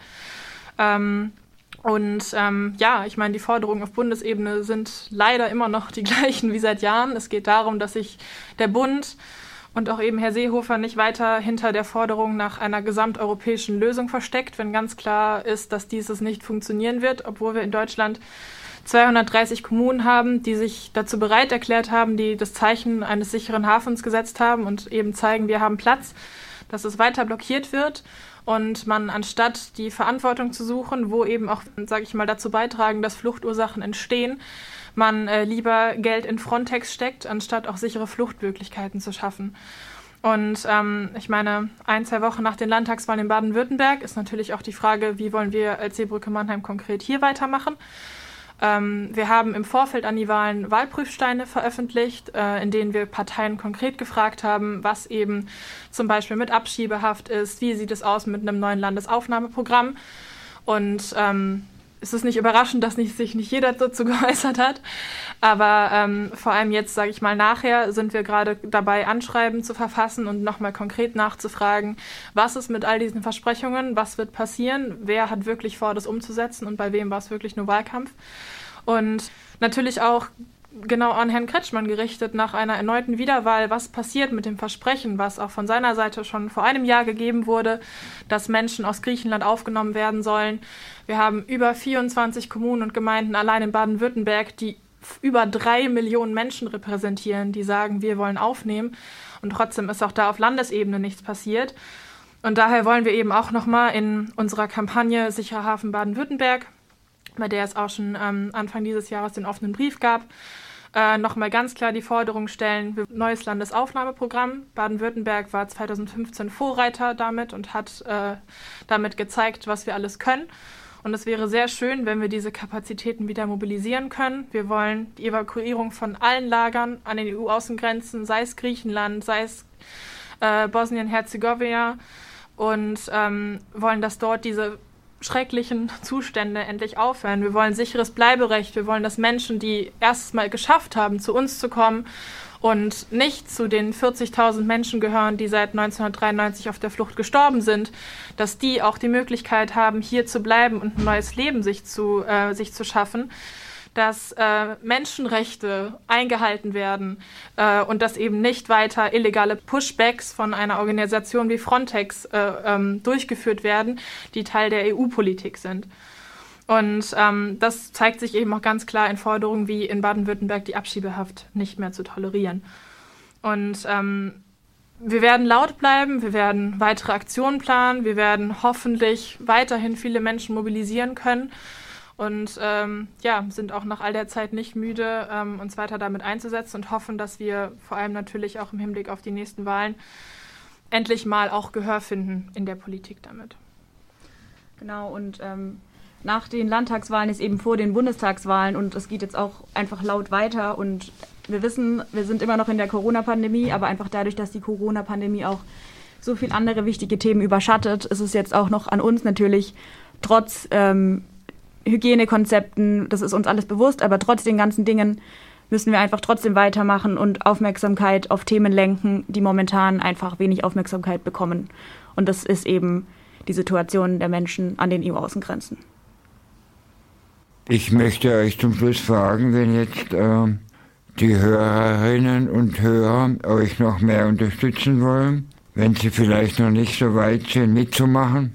Ich meine, die Forderungen auf Bundesebene sind leider immer noch die gleichen wie seit Jahren. Es geht darum, dass sich der Bund und auch eben Herr Seehofer nicht weiter hinter der Forderung nach einer gesamteuropäischen Lösung versteckt, wenn ganz klar ist, dass dieses nicht funktionieren wird, obwohl wir in Deutschland 230 Kommunen haben, die sich dazu bereit erklärt haben, die das Zeichen eines sicheren Hafens gesetzt haben und eben zeigen, wir haben Platz, dass es weiter blockiert wird und man anstatt die Verantwortung zu suchen, wo eben auch, sage ich mal, dazu beitragen, dass Fluchtursachen entstehen, man lieber Geld in Frontex steckt, anstatt auch sichere Fluchtmöglichkeiten zu schaffen. Und ich meine, 1-2 Wochen nach den Landtagswahlen in Baden-Württemberg ist natürlich auch die Frage, wie wollen wir als Seebrücke Mannheim konkret hier weitermachen. Wir haben im Vorfeld an die Wahlen Wahlprüfsteine veröffentlicht, in denen wir Parteien konkret gefragt haben, was eben zum Beispiel mit Abschiebehaft ist, wie sieht es aus mit einem neuen Landesaufnahmeprogramm. Und es ist nicht überraschend, dass sich nicht jeder dazu geäußert hat. Aber vor allem jetzt, sage ich mal, nachher sind wir gerade dabei, Anschreiben zu verfassen und nochmal konkret nachzufragen, was ist mit all diesen Versprechungen, was wird passieren, wer hat wirklich vor, das umzusetzen und bei wem war es wirklich nur Wahlkampf. Und natürlich auch genau an Herrn Kretschmann gerichtet nach einer erneuten Wiederwahl, was passiert mit dem Versprechen, was auch von seiner Seite schon vor einem Jahr gegeben wurde, dass Menschen aus Griechenland aufgenommen werden sollen. Wir haben über 24 Kommunen und Gemeinden allein in Baden-Württemberg, die über 3 Millionen Menschen repräsentieren, die sagen, wir wollen aufnehmen. Und trotzdem ist auch da auf Landesebene nichts passiert. Und daher wollen wir eben auch nochmal in unserer Kampagne Sicherer Hafen Baden-Württemberg, bei der es auch schon Anfang dieses Jahres den offenen Brief gab, nochmal ganz klar die Forderung stellen, für neues Landesaufnahmeprogramm. Baden-Württemberg war 2015 Vorreiter damit und hat damit gezeigt, was wir alles können. Und es wäre sehr schön, wenn wir diese Kapazitäten wieder mobilisieren können. Wir wollen die Evakuierung von allen Lagern an den EU-Außengrenzen, sei es Griechenland, sei es Bosnien-Herzegowina, und wollen, dass dort diese schrecklichen Zustände endlich aufhören. Wir wollen sicheres Bleiberecht. Wir wollen, dass Menschen, die erstes Mal geschafft haben, zu uns zu kommen und nicht zu den 40.000 Menschen gehören, die seit 1993 auf der Flucht gestorben sind, dass die auch die Möglichkeit haben, hier zu bleiben und ein neues Leben sich zu schaffen, dass Menschenrechte eingehalten werden und dass eben nicht weiter illegale Pushbacks von einer Organisation wie Frontex durchgeführt werden, die Teil der EU-Politik sind. Und das zeigt sich eben auch ganz klar in Forderungen wie in Baden-Württemberg die Abschiebehaft nicht mehr zu tolerieren. Und wir werden laut bleiben, wir werden weitere Aktionen planen, wir werden hoffentlich weiterhin viele Menschen mobilisieren können. Und sind auch nach all der Zeit nicht müde, uns weiter damit einzusetzen und hoffen, dass wir vor allem natürlich auch im Hinblick auf die nächsten Wahlen endlich mal auch Gehör finden in der Politik damit. Genau, und nach den Landtagswahlen ist eben vor den Bundestagswahlen und es geht jetzt auch einfach laut weiter. Und wir wissen, wir sind immer noch in der Corona-Pandemie, aber einfach dadurch, dass die Corona-Pandemie auch so viele andere wichtige Themen überschattet, ist es jetzt auch noch an uns natürlich trotz Hygienekonzepten, das ist uns alles bewusst, aber trotz den ganzen Dingen müssen wir einfach trotzdem weitermachen und Aufmerksamkeit auf Themen lenken, die momentan einfach wenig Aufmerksamkeit bekommen. Und das ist eben die Situation der Menschen an den EU-Außengrenzen. Ich möchte euch zum Schluss fragen, wenn jetzt die Hörerinnen und Hörer euch noch mehr unterstützen wollen, wenn sie vielleicht noch nicht so weit sind, mitzumachen,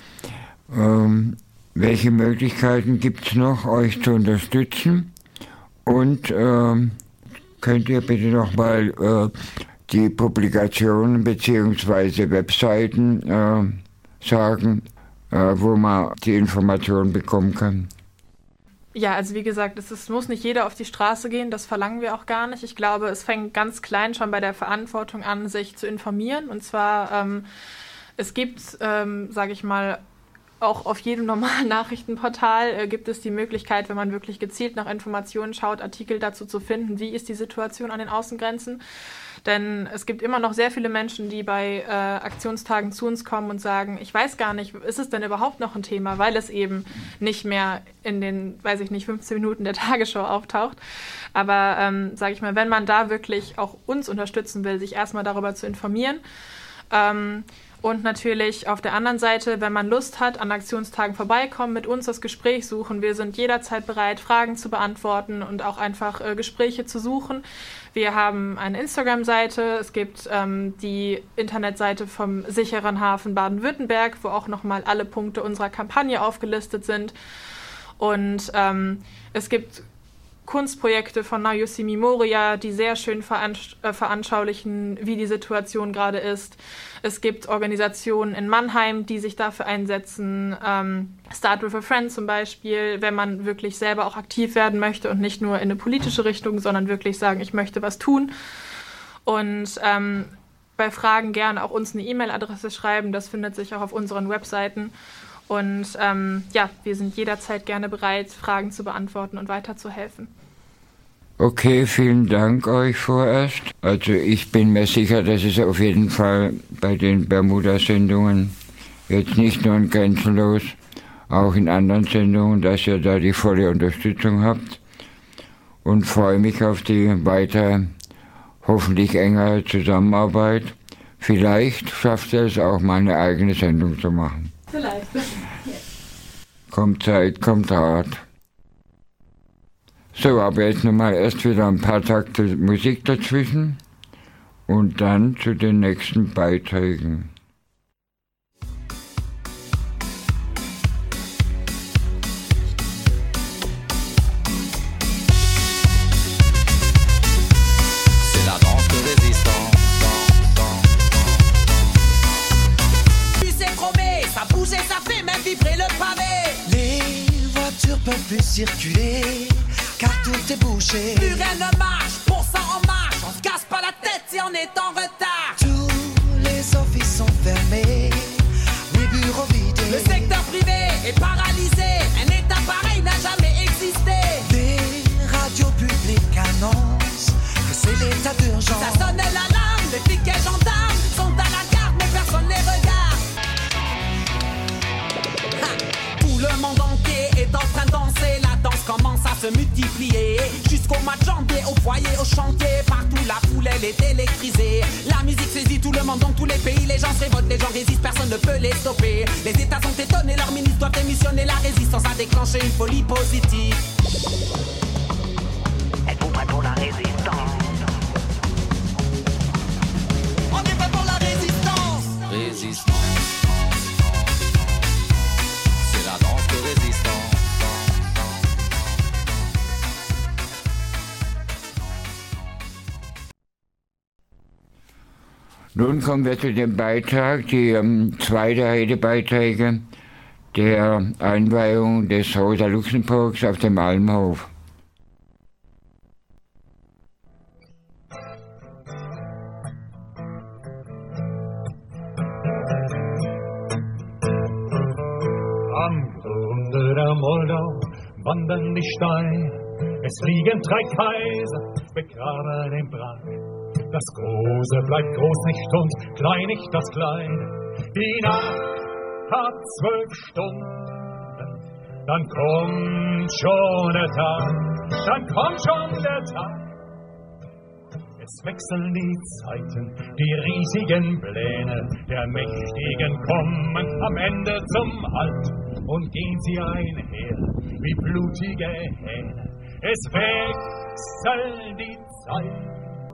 welche Möglichkeiten gibt es noch, euch zu unterstützen? Und könnt ihr bitte nochmal die Publikationen bzw. Webseiten sagen, wo man die Informationen bekommen kann? Ja, also wie gesagt, es muss nicht jeder auf die Straße gehen, das verlangen wir auch gar nicht. Ich glaube, es fängt ganz klein schon bei der Verantwortung an, sich zu informieren. Und zwar, es gibt, sage ich mal, auch auf jedem normalen Nachrichtenportal gibt es die Möglichkeit, wenn man wirklich gezielt nach Informationen schaut, Artikel dazu zu finden, wie ist die Situation an den Außengrenzen. Denn es gibt immer noch sehr viele Menschen, die bei Aktionstagen zu uns kommen und sagen, ich weiß gar nicht, ist es denn überhaupt noch ein Thema, weil es eben nicht mehr in den, 15 Minuten der Tagesschau auftaucht. Aber, sage ich mal, wenn man da wirklich auch uns unterstützen will, sich erstmal darüber zu informieren, und natürlich auf der anderen Seite, wenn man Lust hat, an Aktionstagen vorbeikommen, mit uns das Gespräch suchen. Wir sind jederzeit bereit, Fragen zu beantworten und auch einfach Gespräche zu suchen. Wir haben eine Instagram-Seite, es gibt die Internetseite vom Sicheren Hafen Baden-Württemberg, wo auch nochmal alle Punkte unserer Kampagne aufgelistet sind. Und es gibt Kunstprojekte von Now You See Me Moria, die sehr schön veranschaulichen, wie die Situation gerade ist. Es gibt Organisationen in Mannheim, die sich dafür einsetzen. Start with a Friend zum Beispiel, wenn man wirklich selber auch aktiv werden möchte und nicht nur in eine politische Richtung, sondern wirklich sagen, ich möchte was tun. Und bei Fragen gerne auch uns eine E-Mail-Adresse schreiben. Das findet sich auch auf unseren Webseiten. Und wir sind jederzeit gerne bereit, Fragen zu beantworten und weiterzuhelfen. Okay, vielen Dank euch vorerst. Also ich bin mir sicher, dass es auf jeden Fall bei den Bermuda-Sendungen jetzt nicht nur in Grenzenlos, auch in anderen Sendungen, dass ihr da die volle Unterstützung habt. Und freue mich auf die weitere, hoffentlich engere Zusammenarbeit. Vielleicht schafft ihr es auch, mal eine eigene Sendung zu machen. Vielleicht. Kommt Zeit, kommt Rat. So, aber jetzt nochmal erst wieder ein paar Takte Musik dazwischen und dann zu den nächsten Beiträgen. Plus circuler, car tout est bouché. Plus rien ne marche, pour ça on marche. On se casse pas la tête si on est en retard. Tous les offices sont fermés, les bureaux vidés. Le secteur privé est paralysé. Un état pareil n'a jamais existé. Des radios publiques annoncent que c'est l'état d'urgence. Ça sonne l'alarme, les flics et gendarmes sont à la garde, mais personne les regarde. Tout le monde entier est en train de danser. La danse commence à se multiplier. Jusqu'au match janvier, au foyer, au chantier. Partout la foule elle est électrisée. La musique saisit tout le monde dans tous les pays. Les gens se révoltent, les gens résistent, personne ne peut les stopper. Les états sont étonnés, leurs ministres doivent démissionner. La résistance a déclenché une folie positive. Êtes-vous prêts pour la résistance? On est prêts pour la résistance. Résistance. Nun kommen wir zu dem Beitrag, die zweite Redebeiträge der Einweihung des Rosa Luxemburgs auf dem Almhof. Am Grunde der Moldau wandern die Steine, es liegen 3 Kaiser begraben im Brand. Das Große bleibt groß nicht und klein nicht das Kleine. Die Nacht hat 12 Stunden, dann kommt schon der Tag, dann kommt schon der Tag. Es wechseln die Zeiten, die riesigen Pläne der Mächtigen kommen am Ende zum Halt und gehen sie einher wie blutige Hähne. Es wechseln die Zeiten.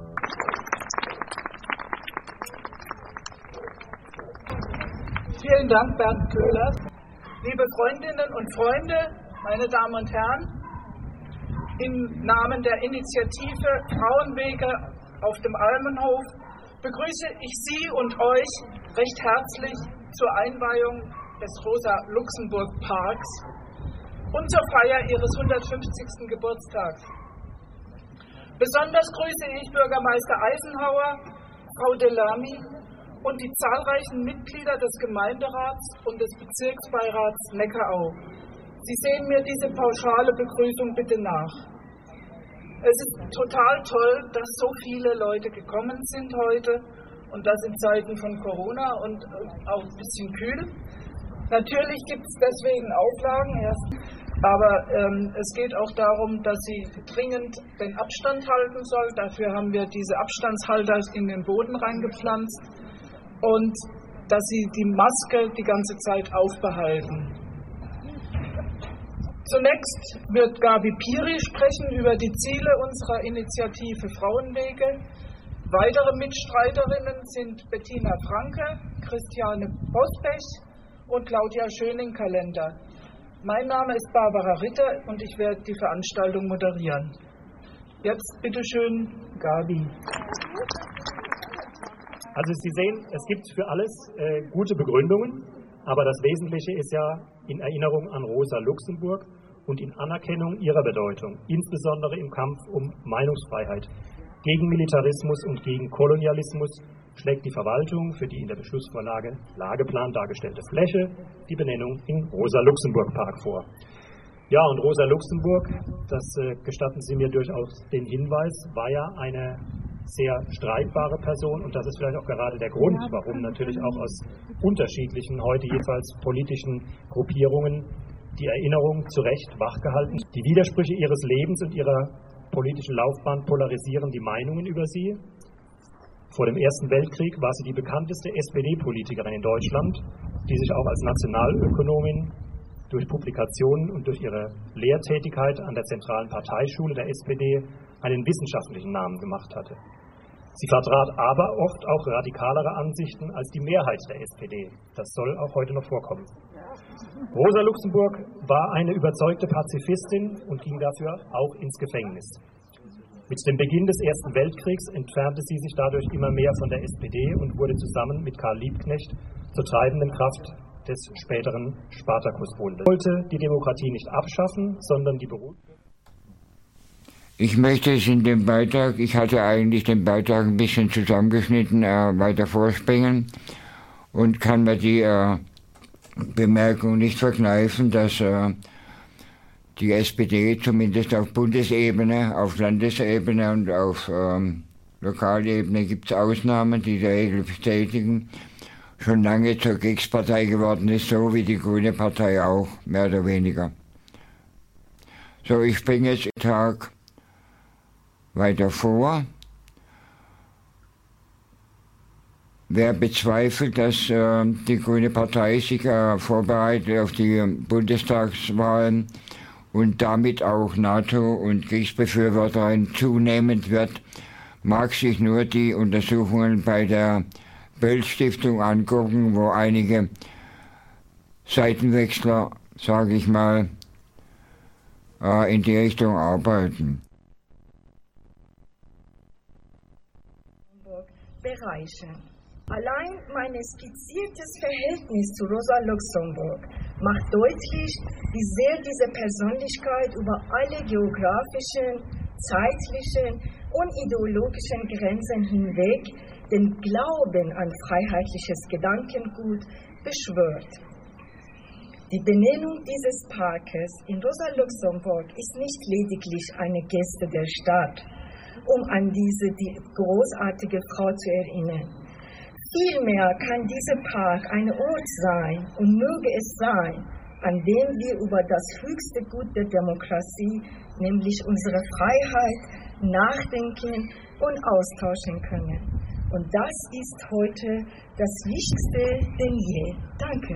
Vielen Dank, Bernd Köhler. Liebe Freundinnen und Freunde, meine Damen und Herren, im Namen der Initiative Frauenwege auf dem Almenhof begrüße ich Sie und euch recht herzlich zur Einweihung des Rosa-Luxemburg-Parks und zur Feier Ihres 150. Geburtstags. Besonders grüße ich Bürgermeister Eisenhauer, Frau Delamy und die zahlreichen Mitglieder des Gemeinderats und des Bezirksbeirats Neckarau. Sie sehen mir diese pauschale Begrüßung bitte nach. Es ist total toll, dass so viele Leute gekommen sind heute und das in Zeiten von Corona und auch ein bisschen kühl. Natürlich gibt es deswegen Auflagen, aber es geht auch darum, dass sie dringend den Abstand halten soll. Dafür haben wir diese Abstandshalter in den Boden reingepflanzt. Und dass sie die Maske die ganze Zeit aufbehalten. Zunächst wird Gabi Piri sprechen über die Ziele unserer Initiative Frauenwege. Weitere Mitstreiterinnen sind Bettina Franke, Christiane Bosbech und Claudia Schöning-Kalender. Mein Name ist Barbara Ritter und ich werde die Veranstaltung moderieren. Jetzt bitteschön, Gabi. Also Sie sehen, es gibt für alles gute Begründungen, aber das Wesentliche ist ja in Erinnerung an Rosa Luxemburg und in Anerkennung ihrer Bedeutung, insbesondere im Kampf um Meinungsfreiheit. Gegen Militarismus und gegen Kolonialismus schlägt die Verwaltung für die in der Beschlussvorlage Lageplan dargestellte Fläche die Benennung in Rosa-Luxemburg-Park vor. Ja, und Rosa Luxemburg, das gestatten Sie mir durchaus den Hinweis, war ja eine sehr streitbare Person und das ist vielleicht auch gerade der Grund, warum natürlich auch aus unterschiedlichen, heute jedenfalls politischen Gruppierungen die Erinnerung zu Recht wachgehalten. Die Widersprüche ihres Lebens und ihrer politischen Laufbahn polarisieren die Meinungen über sie. Vor dem Ersten Weltkrieg war sie die bekannteste SPD-Politikerin in Deutschland, die sich auch als Nationalökonomin durch Publikationen und durch ihre Lehrtätigkeit an der zentralen Parteischule der SPD einen wissenschaftlichen Namen gemacht hatte. Sie vertrat aber oft auch radikalere Ansichten als die Mehrheit der SPD. Das soll auch heute noch vorkommen. Rosa Luxemburg war eine überzeugte Pazifistin und ging dafür auch ins Gefängnis. Mit dem Beginn des Ersten Weltkriegs entfernte sie sich dadurch immer mehr von der SPD und wurde zusammen mit Karl Liebknecht zur treibenden Kraft des späteren Spartakusbundes. Wollte die Demokratie nicht abschaffen, sondern die Beruhigung. Ich möchte es in dem Beitrag, ich hatte eigentlich den Beitrag ein bisschen zusammengeschnitten, weiter vorspringen und kann mir die Bemerkung nicht verkneifen, dass die SPD zumindest auf Bundesebene, auf Landesebene und auf Lokalebene gibt es Ausnahmen, die die Regel bestätigen, schon lange zur Kriegspartei geworden ist, so wie die Grüne Partei auch, mehr oder weniger. So, ich springe jetzt den Tag weiter vor. Wer bezweifelt, dass die Grüne Partei sich vorbereitet auf die Bundestagswahlen und damit auch NATO- und Kriegsbefürworterin zunehmend wird, mag sich nur die Untersuchungen bei der Böll-Stiftung angucken, wo einige Seitenwechsler, sage ich mal, in die Richtung arbeiten. Bereichen. Allein mein skizziertes Verhältnis zu Rosa Luxemburg macht deutlich, wie sehr diese Persönlichkeit über alle geografischen, zeitlichen und ideologischen Grenzen hinweg den Glauben an freiheitliches Gedankengut beschwört. Die Benennung dieses Parkes in Rosa Luxemburg ist nicht lediglich eine Geste der Stadt, um an die großartige Frau zu erinnern. Vielmehr kann dieser Park ein Ort sein und möge es sein, an dem wir über das höchste Gut der Demokratie, nämlich unsere Freiheit, nachdenken und austauschen können. Und das ist heute das Wichtigste denn je. Danke.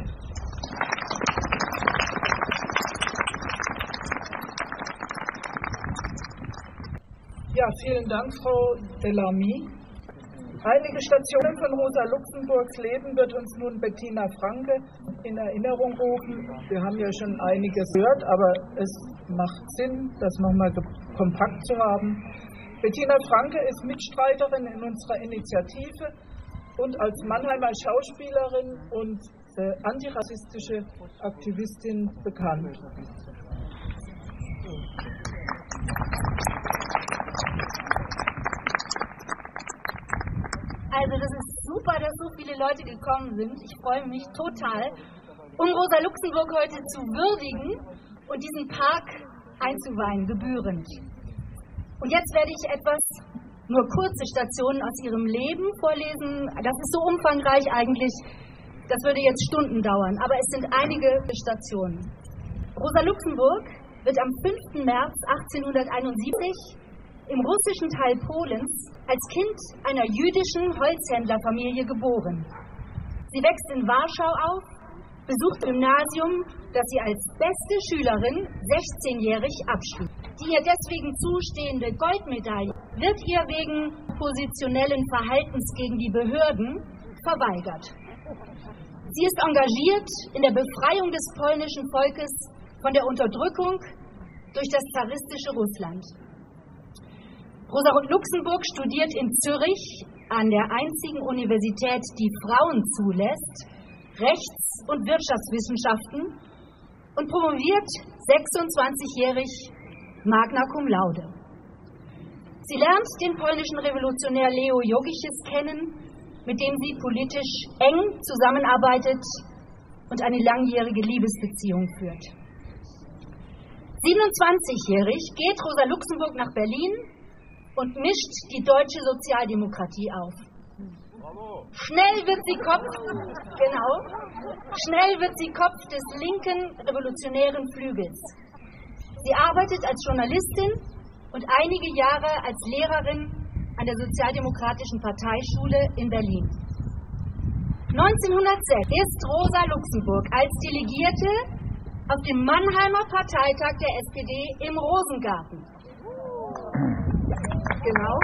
Ja, vielen Dank, Frau Delamy. Einige Stationen von Rosa Luxemburgs Leben wird uns nun Bettina Franke in Erinnerung rufen. Wir haben ja schon einiges gehört, aber es macht Sinn, das nochmal kompakt zu haben. Bettina Franke ist Mitstreiterin in unserer Initiative und als Mannheimer Schauspielerin und antirassistische Aktivistin bekannt. Also das ist super, dass so viele Leute gekommen sind. Ich freue mich total, um Rosa Luxemburg heute zu würdigen und diesen Park einzuweihen, gebührend. Und jetzt werde ich nur kurze Stationen aus ihrem Leben vorlesen. Das ist so umfangreich eigentlich, das würde jetzt Stunden dauern, aber es sind einige Stationen. Rosa Luxemburg wird am 5. März 1871 im russischen Teil Polens als Kind einer jüdischen Holzhändlerfamilie geboren. Sie wächst in Warschau auf, besucht Gymnasium, das sie als beste Schülerin 16-jährig abschließt. Die ihr deswegen zustehende Goldmedaille wird ihr wegen oppositionellen Verhaltens gegen die Behörden verweigert. Sie ist engagiert in der Befreiung des polnischen Volkes von der Unterdrückung durch das zaristische Russland. Rosa Luxemburg studiert in Zürich an der einzigen Universität, die Frauen zulässt, Rechts- und Wirtschaftswissenschaften und promoviert 26-jährig Magna Cum Laude. Sie lernt den polnischen Revolutionär Leo Jogiches kennen, mit dem sie politisch eng zusammenarbeitet und eine langjährige Liebesbeziehung führt. 27-jährig geht Rosa Luxemburg nach Berlin und mischt die deutsche Sozialdemokratie auf. Schnell wird sie Kopf des linken revolutionären Flügels. Sie arbeitet als Journalistin und einige Jahre als Lehrerin an der Sozialdemokratischen Parteischule in Berlin. 1906 ist Rosa Luxemburg als Delegierte auf dem Mannheimer Parteitag der SPD im Rosengarten. Genau.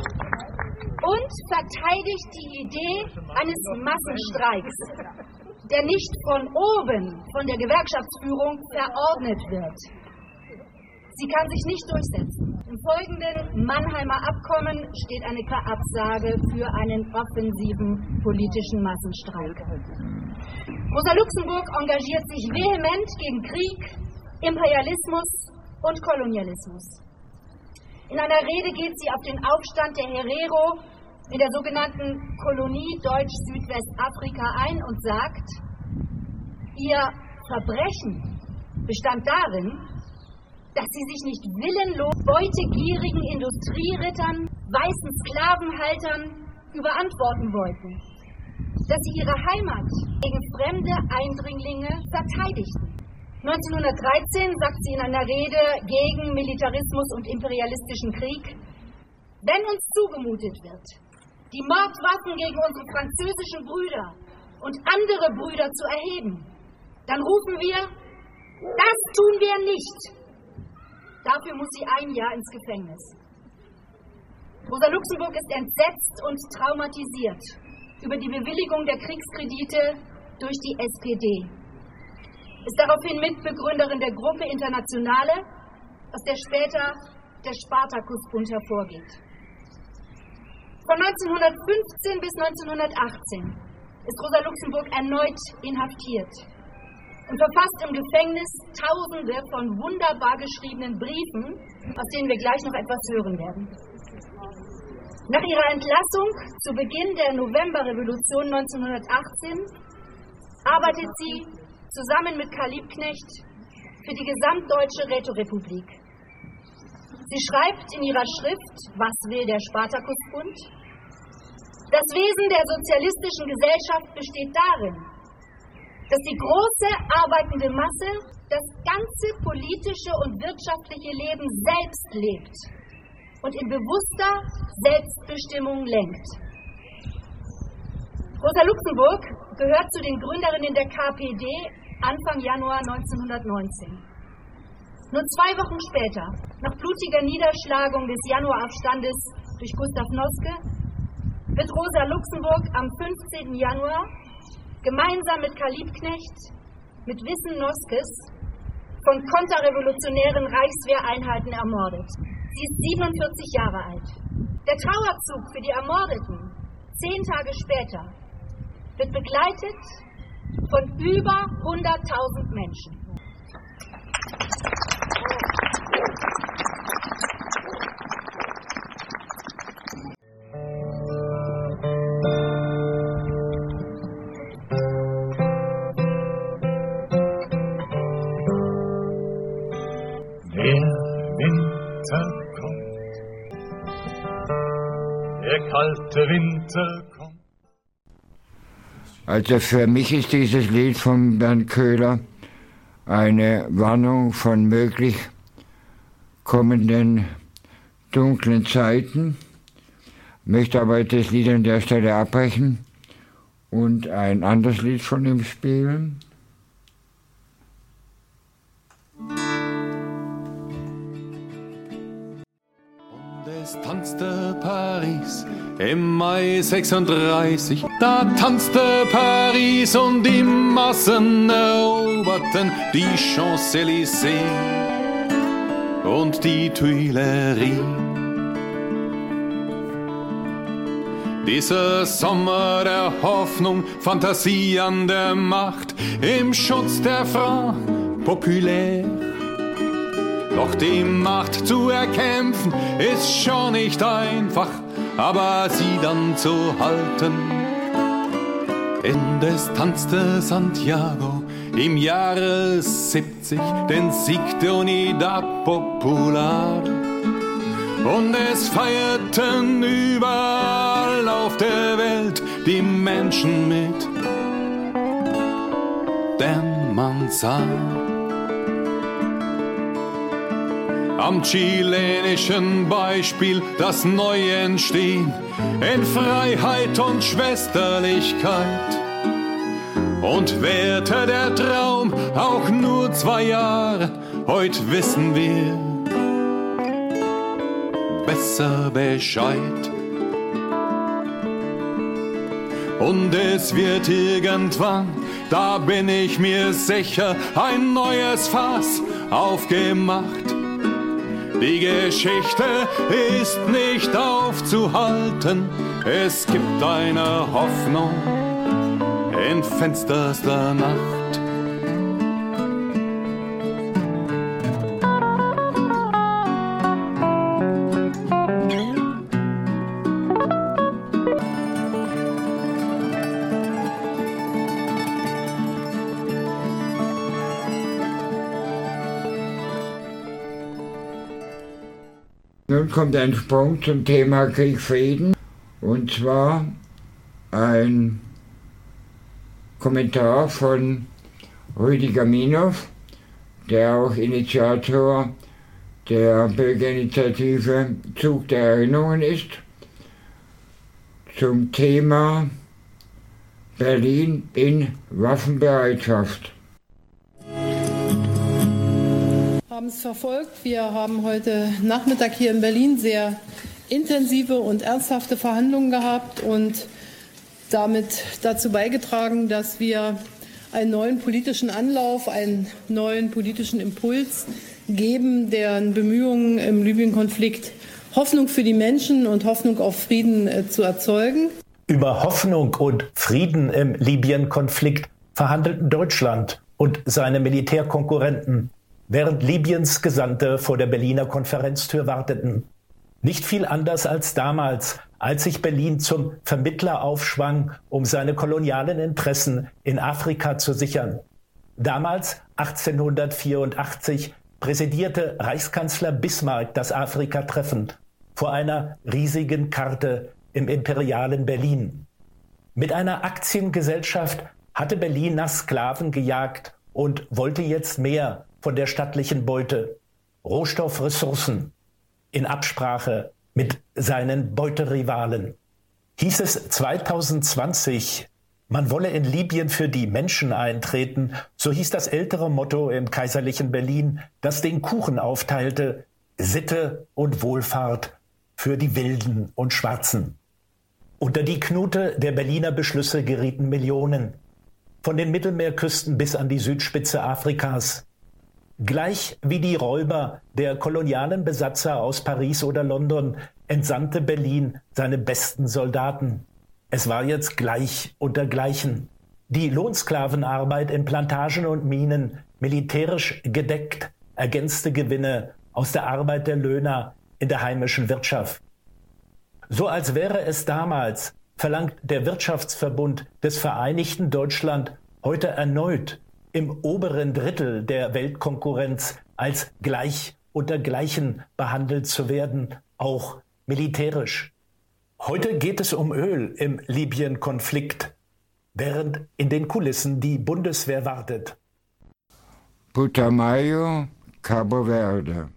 Und verteidigt die Idee eines Massenstreiks, der nicht von oben, von der Gewerkschaftsführung verordnet wird. Sie kann sich nicht durchsetzen. Im folgenden Mannheimer Abkommen steht eine Absage für einen offensiven politischen Massenstreik. Rosa Luxemburg engagiert sich vehement gegen Krieg, Imperialismus und Kolonialismus. In einer Rede geht sie auf den Aufstand der Herero in der sogenannten Kolonie Deutsch-Südwestafrika ein und sagt, ihr Verbrechen bestand darin, dass sie sich nicht willenlos beutegierigen Industrierittern, weißen Sklavenhaltern überantworten wollten, dass sie ihre Heimat gegen fremde Eindringlinge verteidigten. 1913 sagt sie in einer Rede gegen Militarismus und imperialistischen Krieg, wenn uns zugemutet wird, die Mordwaffen gegen unsere französischen Brüder und andere Brüder zu erheben, dann rufen wir, das tun wir nicht. Dafür muss sie 1 Jahr ins Gefängnis. Rosa Luxemburg ist entsetzt und traumatisiert über die Bewilligung der Kriegskredite durch die SPD. Ist daraufhin Mitbegründerin der Gruppe Internationale, aus der später der Spartakusbund hervorgeht. Von 1915 bis 1918 ist Rosa Luxemburg erneut inhaftiert und verfasst im Gefängnis Tausende von wunderbar geschriebenen Briefen, aus denen wir gleich noch etwas hören werden. Nach ihrer Entlassung zu Beginn der Novemberrevolution 1918 arbeitet sie zusammen mit Karl Liebknecht für die gesamtdeutsche Räterepublik. Sie schreibt in ihrer Schrift Was will der Spartakusbund? Das Wesen der sozialistischen Gesellschaft besteht darin, dass die große arbeitende Masse das ganze politische und wirtschaftliche Leben selbst lebt und in bewusster Selbstbestimmung lenkt. Rosa Luxemburg gehört zu den Gründerinnen der KPD Anfang Januar 1919. Nur 2 Wochen später, nach blutiger Niederschlagung des Januaraufstandes durch Gustav Noske, wird Rosa Luxemburg am 15. Januar gemeinsam mit Karl Liebknecht, mit Wissen Noskes, von konterrevolutionären Reichswehreinheiten ermordet. Sie ist 47 Jahre alt. Der Trauerzug für die Ermordeten, 10 Tage später, wird begleitet von über 100.000 Menschen. Kalte Winter kommt. Also für mich ist dieses Lied von Bernd Köhler eine Warnung von möglich kommenden dunklen Zeiten. Ich möchte aber das Lied an der Stelle abbrechen und ein anderes Lied von ihm spielen. Es tanzte Paris im Mai 36, da tanzte Paris und die Massen eroberten die Champs-Élysées und die Tuileries. Dieser Sommer der Hoffnung, Fantasie an der Macht, im Schutz der Front populär, Doch die Macht zu erkämpfen ist schon nicht einfach, aber sie dann zu halten. Indes tanzte Santiago im Jahre 70 den Sieg der Unidad Popular. Und es feierten überall auf der Welt die Menschen mit, denn man sah am chilenischen Beispiel das neue Entstehen in Freiheit und Schwesterlichkeit. Und währte der Traum auch nur 2 Jahre, heute wissen wir besser Bescheid. Und es wird irgendwann, da bin ich mir sicher, ein neues Fass aufgemacht. Die Geschichte ist nicht aufzuhalten, es gibt eine Hoffnung in finsterster Nacht. Nun kommt ein Sprung zum Thema Krieg-Frieden, und zwar ein Kommentar von Rüdiger Minhoff, der auch Initiator der Bürgerinitiative Zug der Erinnerungen ist, zum Thema Berlin in Waffenbereitschaft. Wir haben es verfolgt. Wir haben heute Nachmittag hier in Berlin sehr intensive und ernsthafte Verhandlungen gehabt und damit dazu beigetragen, dass wir einen neuen politischen Anlauf, einen neuen politischen Impuls geben, deren Bemühungen im Libyen-Konflikt Hoffnung für die Menschen und Hoffnung auf Frieden zu erzeugen. Über Hoffnung und Frieden im Libyen-Konflikt verhandelten Deutschland und seine Militärkonkurrenten, während Libyens Gesandte vor der Berliner Konferenztür warteten. Nicht viel anders als damals, als sich Berlin zum Vermittler aufschwang, um seine kolonialen Interessen in Afrika zu sichern. Damals, 1884, präsidierte Reichskanzler Bismarck das Afrika-Treffen vor einer riesigen Karte im imperialen Berlin. Mit einer Aktiengesellschaft hatte Berlin nach Sklaven gejagt und wollte jetzt mehr von der stattlichen Beute, Rohstoffressourcen, in Absprache mit seinen Beuterivalen. Hieß es 2020, man wolle in Libyen für die Menschen eintreten, so hieß das ältere Motto im kaiserlichen Berlin, das den Kuchen aufteilte, Sitte und Wohlfahrt für die Wilden und Schwarzen. Unter die Knute der Berliner Beschlüsse gerieten Millionen, von den Mittelmeerküsten bis an die Südspitze Afrikas. Gleich wie die Räuber der kolonialen Besatzer aus Paris oder London entsandte Berlin seine besten Soldaten. Es war jetzt gleich unter Gleichen. Die Lohnsklavenarbeit in Plantagen und Minen, militärisch gedeckt, ergänzte Gewinne aus der Arbeit der Löhner in der heimischen Wirtschaft. So als wäre es damals, verlangt der Wirtschaftsverbund des Vereinigten Deutschland heute erneut im oberen Drittel der Weltkonkurrenz als gleich unter Gleichen behandelt zu werden, auch militärisch. Heute geht es um Öl im Libyen-Konflikt, während in den Kulissen die Bundeswehr wartet. Putumayo, Cabo Verde.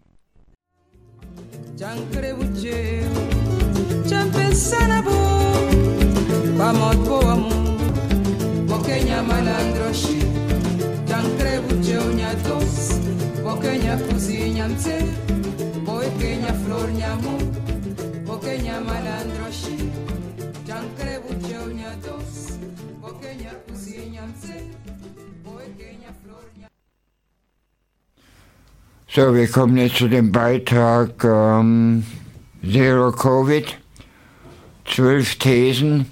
So, wir kommen jetzt zu dem Beitrag Zero Covid, 12 Thesen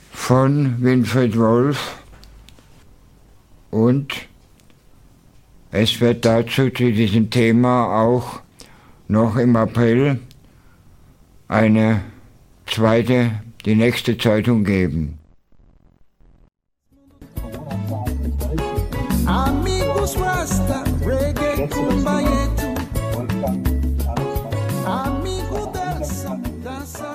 von Winfried Wolf und Es wird dazu zu diesem Thema auch noch im April die nächste Zeitung geben. Amigos Rasta, reggae kumbayetu. Amigo danza, danza.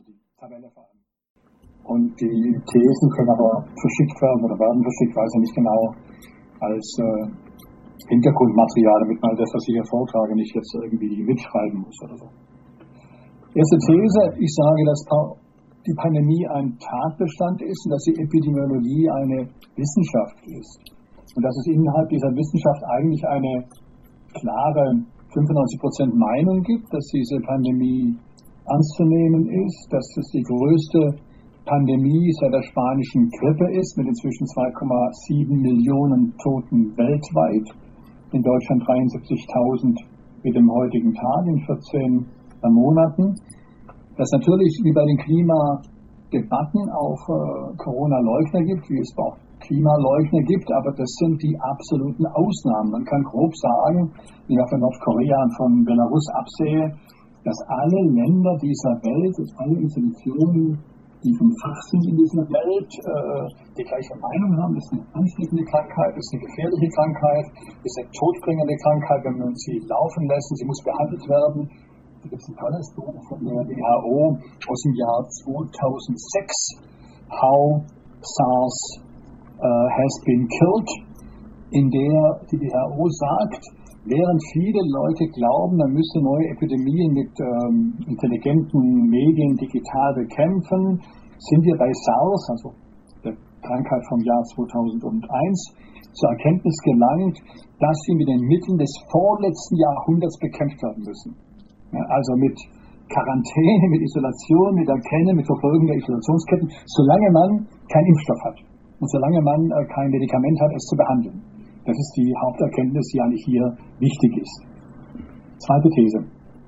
Und die Thesen können aber verschickt werden oder werden verschickt, weiß ich nicht genau, als Hintergrundmaterial, damit man das, was ich hier vortrage, nicht jetzt irgendwie mitschreiben muss oder so. Erste These, ich sage, dass die Pandemie ein Tatbestand ist und dass die Epidemiologie eine Wissenschaft ist. Und dass es innerhalb dieser Wissenschaft eigentlich eine klare 95% Meinung gibt, dass diese Pandemie ernst zu nehmen ist, dass es die größte Pandemie seit der spanischen Grippe ist, mit inzwischen 2,7 Millionen Toten weltweit. In Deutschland 73.000 mit dem heutigen Tag in 14 Monaten. Dass natürlich wie bei den Klimadebatten auch Corona-Leugner gibt, wie es auch Klimaleugner gibt, aber das sind die absoluten Ausnahmen. Man kann grob sagen, wie ich von Nordkorea und von Belarus absehe, dass alle Länder dieser Welt, alle Institutionen, die vom Fach sind in dieser Welt, die gleiche Meinung haben, das ist eine ansteckende Krankheit, das ist eine gefährliche Krankheit, das ist eine todbringende Krankheit, wenn man sie laufen lässt und sie muss behandelt werden. Da gibt es ein tolles Buch von der WHO aus dem Jahr 2006, How SARS has been killed, in der die WHO sagt, während viele Leute glauben, man müsse neue Epidemien mit intelligenten Medien digital bekämpfen, sind wir bei SARS, also der Krankheit vom Jahr 2001, zur Erkenntnis gelangt, dass sie mit den Mitteln des vorletzten Jahrhunderts bekämpft werden müssen. Ja, also mit Quarantäne, mit Isolation, mit Erkennen, mit Verfolgung der Isolationsketten, solange man keinen Impfstoff hat und solange man kein Medikament hat, es zu behandeln. Das ist die Haupterkenntnis, die eigentlich hier wichtig ist. Zweite These.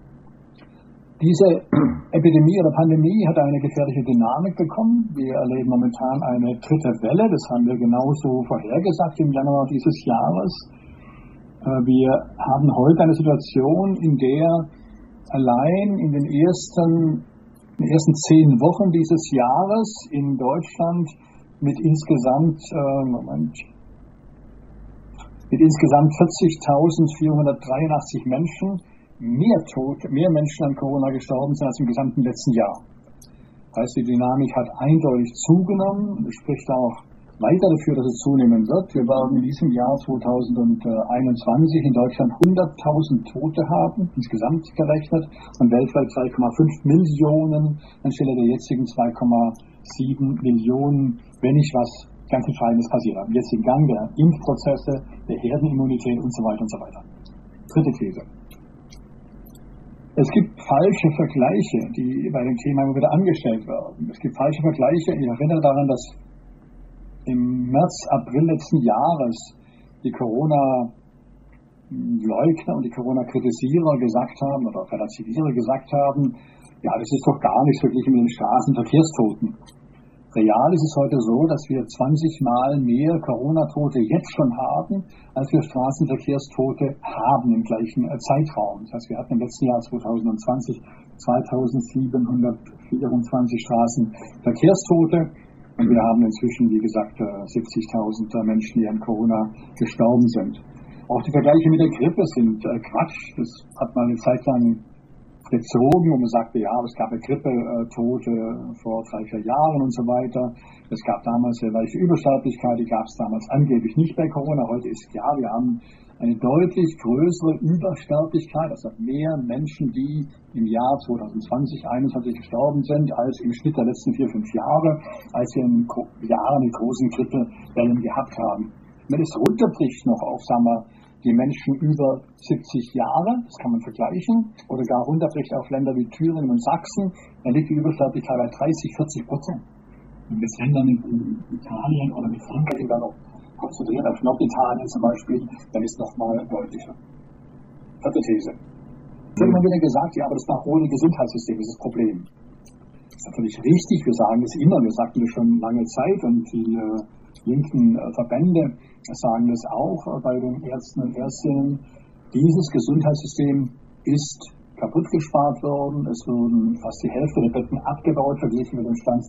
Diese Epidemie oder Pandemie hat eine gefährliche Dynamik bekommen. Wir erleben momentan eine dritte Welle. Das haben wir genauso vorhergesagt im Januar dieses Jahres. Wir haben heute eine Situation, in der allein in den ersten 10 Wochen dieses Jahres in Deutschland mit insgesamt 40.483 Menschen mehr Menschen an Corona gestorben sind als im gesamten letzten Jahr. Das heißt, die Dynamik hat eindeutig zugenommen. Das spricht auch weiter dafür, dass es zunehmen wird. Wir werden in diesem Jahr 2021 in Deutschland 100.000 Tote haben, insgesamt gerechnet, und weltweit 2,5 Millionen anstelle der jetzigen 2,7 Millionen, wenn nicht was ganz Entscheidendes passiert. Jetzt im Gang der Impfprozesse, der Herdenimmunität und so weiter und so weiter. Dritte These. Es gibt falsche Vergleiche, die bei dem Thema immer wieder angestellt werden. Es gibt falsche Vergleiche. Ich erinnere daran, dass im März, April letzten Jahres die Corona-Leugner und die Corona-Kritisierer gesagt haben, oder Relativierer gesagt haben, ja, das ist doch gar nichts verglichen mit den Straßenverkehrstoten. Real ist es heute so, dass wir 20 Mal mehr Corona-Tote jetzt schon haben, als wir Straßenverkehrstote haben im gleichen Zeitraum. Das heißt, wir hatten im letzten Jahr 2020 2724 Straßenverkehrstote und wir haben inzwischen, wie gesagt, 70.000 Menschen, die an Corona gestorben sind. Auch die Vergleiche mit der Grippe sind Quatsch. Das hat man eine Zeit lang gezogen und man sagte, ja, es gab Grippetote vor 3-4 Jahren und so weiter. Es gab damals eine leichte Übersterblichkeit, die gab es damals angeblich nicht bei Corona. Heute ist klar, wir haben eine deutlich größere Übersterblichkeit, also mehr Menschen, die im Jahr 2020, 2021 gestorben sind, als im Schnitt der letzten 4-5 Jahre, als wir in Jahren die großen Grippewellen gehabt haben. Wenn es runterbricht noch auf, sagen wir, die Menschen über 70 Jahre, das kann man vergleichen, oder gar runterbricht auf Länder wie Thüringen und Sachsen, dann liegt die Übersterblichkeit bei 30-40%. Und das Länder mit Italien oder mit Frankreich dann noch konzentriert auf Norditalien zum Beispiel, dann ist es nochmal deutlicher. Vierte These. Es wird immer wieder gesagt, ja, aber das nachholende Gesundheitssystem ist das Problem. Das ist natürlich richtig, wir sagen es immer, wir sagten es schon lange Zeit und die linken Verbände sagen das auch bei den Ärzten und Ärztinnen. Dieses Gesundheitssystem ist kaputt gespart worden. Es wurden fast die Hälfte der Betten abgebaut, verglichen mit dem Stand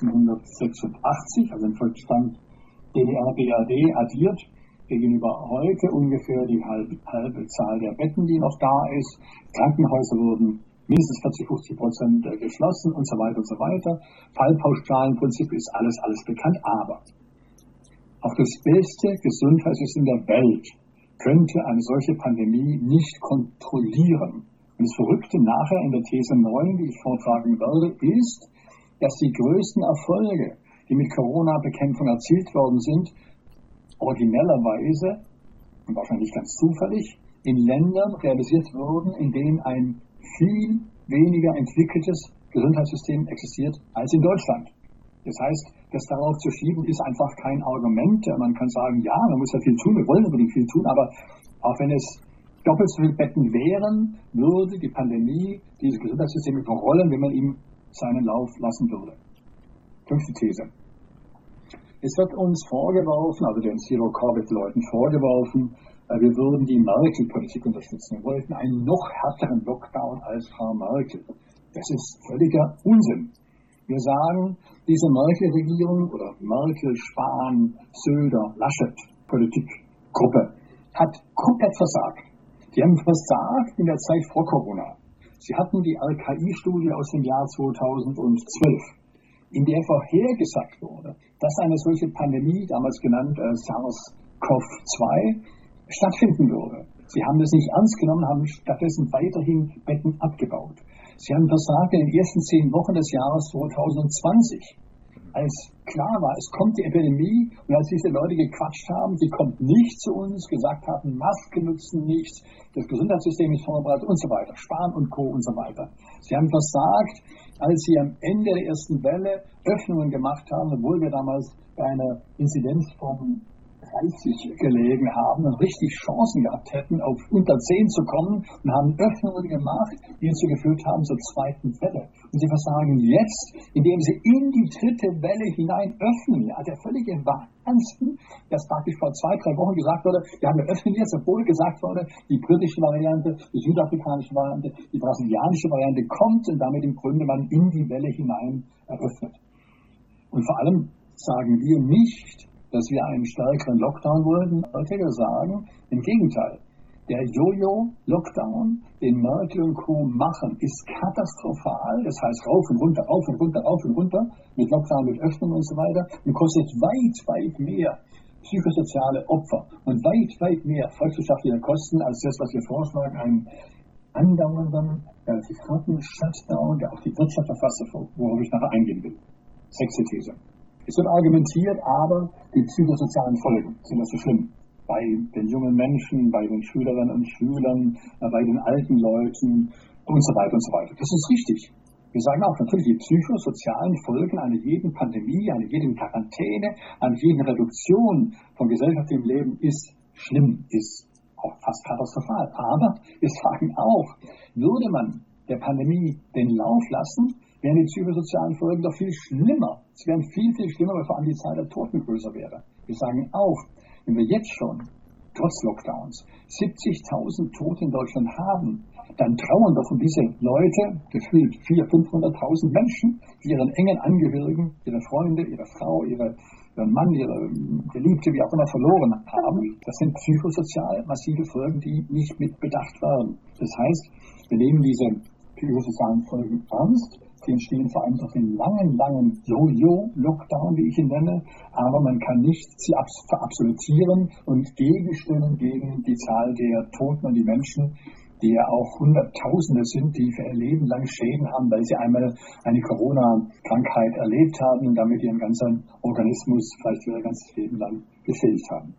1986, also dem Stand DDR-BRD addiert. Gegenüber heute ungefähr die halbe Zahl der Betten, die noch da ist. Krankenhäuser wurden mindestens 40-50% geschlossen und so weiter und so weiter. Fallpauschalenprinzip ist alles bekannt, aber auch das beste Gesundheitssystem der Welt könnte eine solche Pandemie nicht kontrollieren. Und das Verrückte nachher in der These 9, die ich vortragen werde, ist, dass die größten Erfolge, die mit Corona-Bekämpfung erzielt worden sind, originellerweise und wahrscheinlich ganz zufällig in Ländern realisiert wurden, in denen ein viel weniger entwickeltes Gesundheitssystem existiert als in Deutschland. Das heißt, das darauf zu schieben, ist einfach kein Argument. Man kann sagen, ja, man muss ja viel tun, wir wollen unbedingt viel tun, aber auch wenn es doppelt so viele Betten wären, würde die Pandemie dieses Gesundheitssystem überrollen, wenn man ihm seinen Lauf lassen würde. 5. These. Es wird uns vorgeworfen, also den Zero-Covid-Leuten vorgeworfen, wir würden die Merkel-Politik unterstützen. Wir wollten einen noch härteren Lockdown als Frau Merkel. Das ist völliger Unsinn. Wir sagen, diese Merkel-Regierung oder Merkel, Spahn, Söder, Laschet-Politikgruppe hat komplett versagt. Die haben versagt in der Zeit vor Corona. Sie hatten die RKI-Studie aus dem Jahr 2012. In der vorhergesagt wurde, dass eine solche Pandemie, damals genannt SARS-CoV-2, stattfinden würde. Sie haben das nicht ernst genommen, haben stattdessen weiterhin Betten abgebaut. Sie haben versagt in den ersten 10 Wochen des Jahres 2020, als klar war, es kommt die Epidemie und als diese Leute gequatscht haben, die kommt nicht zu uns, gesagt haben, Masken nutzen nichts, das Gesundheitssystem ist vorbereitet und so weiter, Spahn und Co. und so weiter. Sie haben versagt, als sie am Ende der ersten Welle Öffnungen gemacht haben, obwohl wir damals bei einer Inzidenz von 30 gelegen haben und richtig Chancen gehabt hätten, auf unter 10 zu kommen und haben Öffnungen gemacht, die dazu geführt haben zur zweiten Welle. Und sie versagen jetzt, indem sie in die dritte Welle hinein öffnen. Ja, der völlige Wahnsinn, dass praktisch vor 2-3 Wochen gesagt wurde, wir haben öffnen jetzt, obwohl gesagt wurde, die britische Variante, die südafrikanische Variante, die brasilianische Variante kommt und damit im Grunde man in die Welle hinein eröffnet. Und vor allem sagen wir nicht, dass wir einen stärkeren Lockdown wollten. Wir sagen, im Gegenteil, der Jojo-Lockdown, den Merkel und Co. machen, ist katastrophal. Das heißt rauf und runter, rauf und runter, rauf und runter, mit Lockdown, mit Öffnung und so weiter, und kostet weit mehr psychosoziale Opfer und weit mehr volkswirtschaftliche Kosten als das, was wir vorschlagen, einen andauernden, relativ harten Shutdown, der auch die Wirtschaft erfasst, worauf ich nachher eingehen will. 6. These. Es wird argumentiert, aber die psychosozialen Folgen sind das so schlimm. Bei den jungen Menschen, bei den Schülerinnen und Schülern, bei den alten Leuten und so weiter und so weiter. Das ist richtig. Wir sagen auch natürlich, die psychosozialen Folgen einer jeden Pandemie, einer jeden Quarantäne, einer jeden Reduktion von gesellschaftlichem Leben ist schlimm, ist auch fast katastrophal. Aber wir sagen auch, würde man der Pandemie den Lauf lassen, wären die psychosozialen Folgen doch viel schlimmer. Sie wären viel schlimmer, weil vor allem die Zahl der Toten größer wäre. Wir sagen auch, wenn wir jetzt schon, trotz Lockdowns, 70.000 Tote in Deutschland haben, dann trauern doch um diese Leute, gefühlt 400.000-500.000 Menschen, die ihren engen Angehörigen, ihre Freunde, ihre Frau, ihren Mann, ihre Geliebte, wie auch immer, verloren haben. Das sind psychosozial massive Folgen, die nicht mit bedacht werden. Das heißt, wir nehmen diese psychosozialen Folgen ernst. Die entstehen vor allem durch den langen Jojo-Lockdown, wie ich ihn nenne. Aber man kann nicht sie verabsolutieren und gegenstellen gegen die Zahl der Toten und die Menschen, die ja auch Hunderttausende sind, die für ihr Leben lang Schäden haben, weil sie einmal eine Corona-Krankheit erlebt haben und damit ihren ganzen Organismus vielleicht ihr ganzes Leben lang geschädigt haben.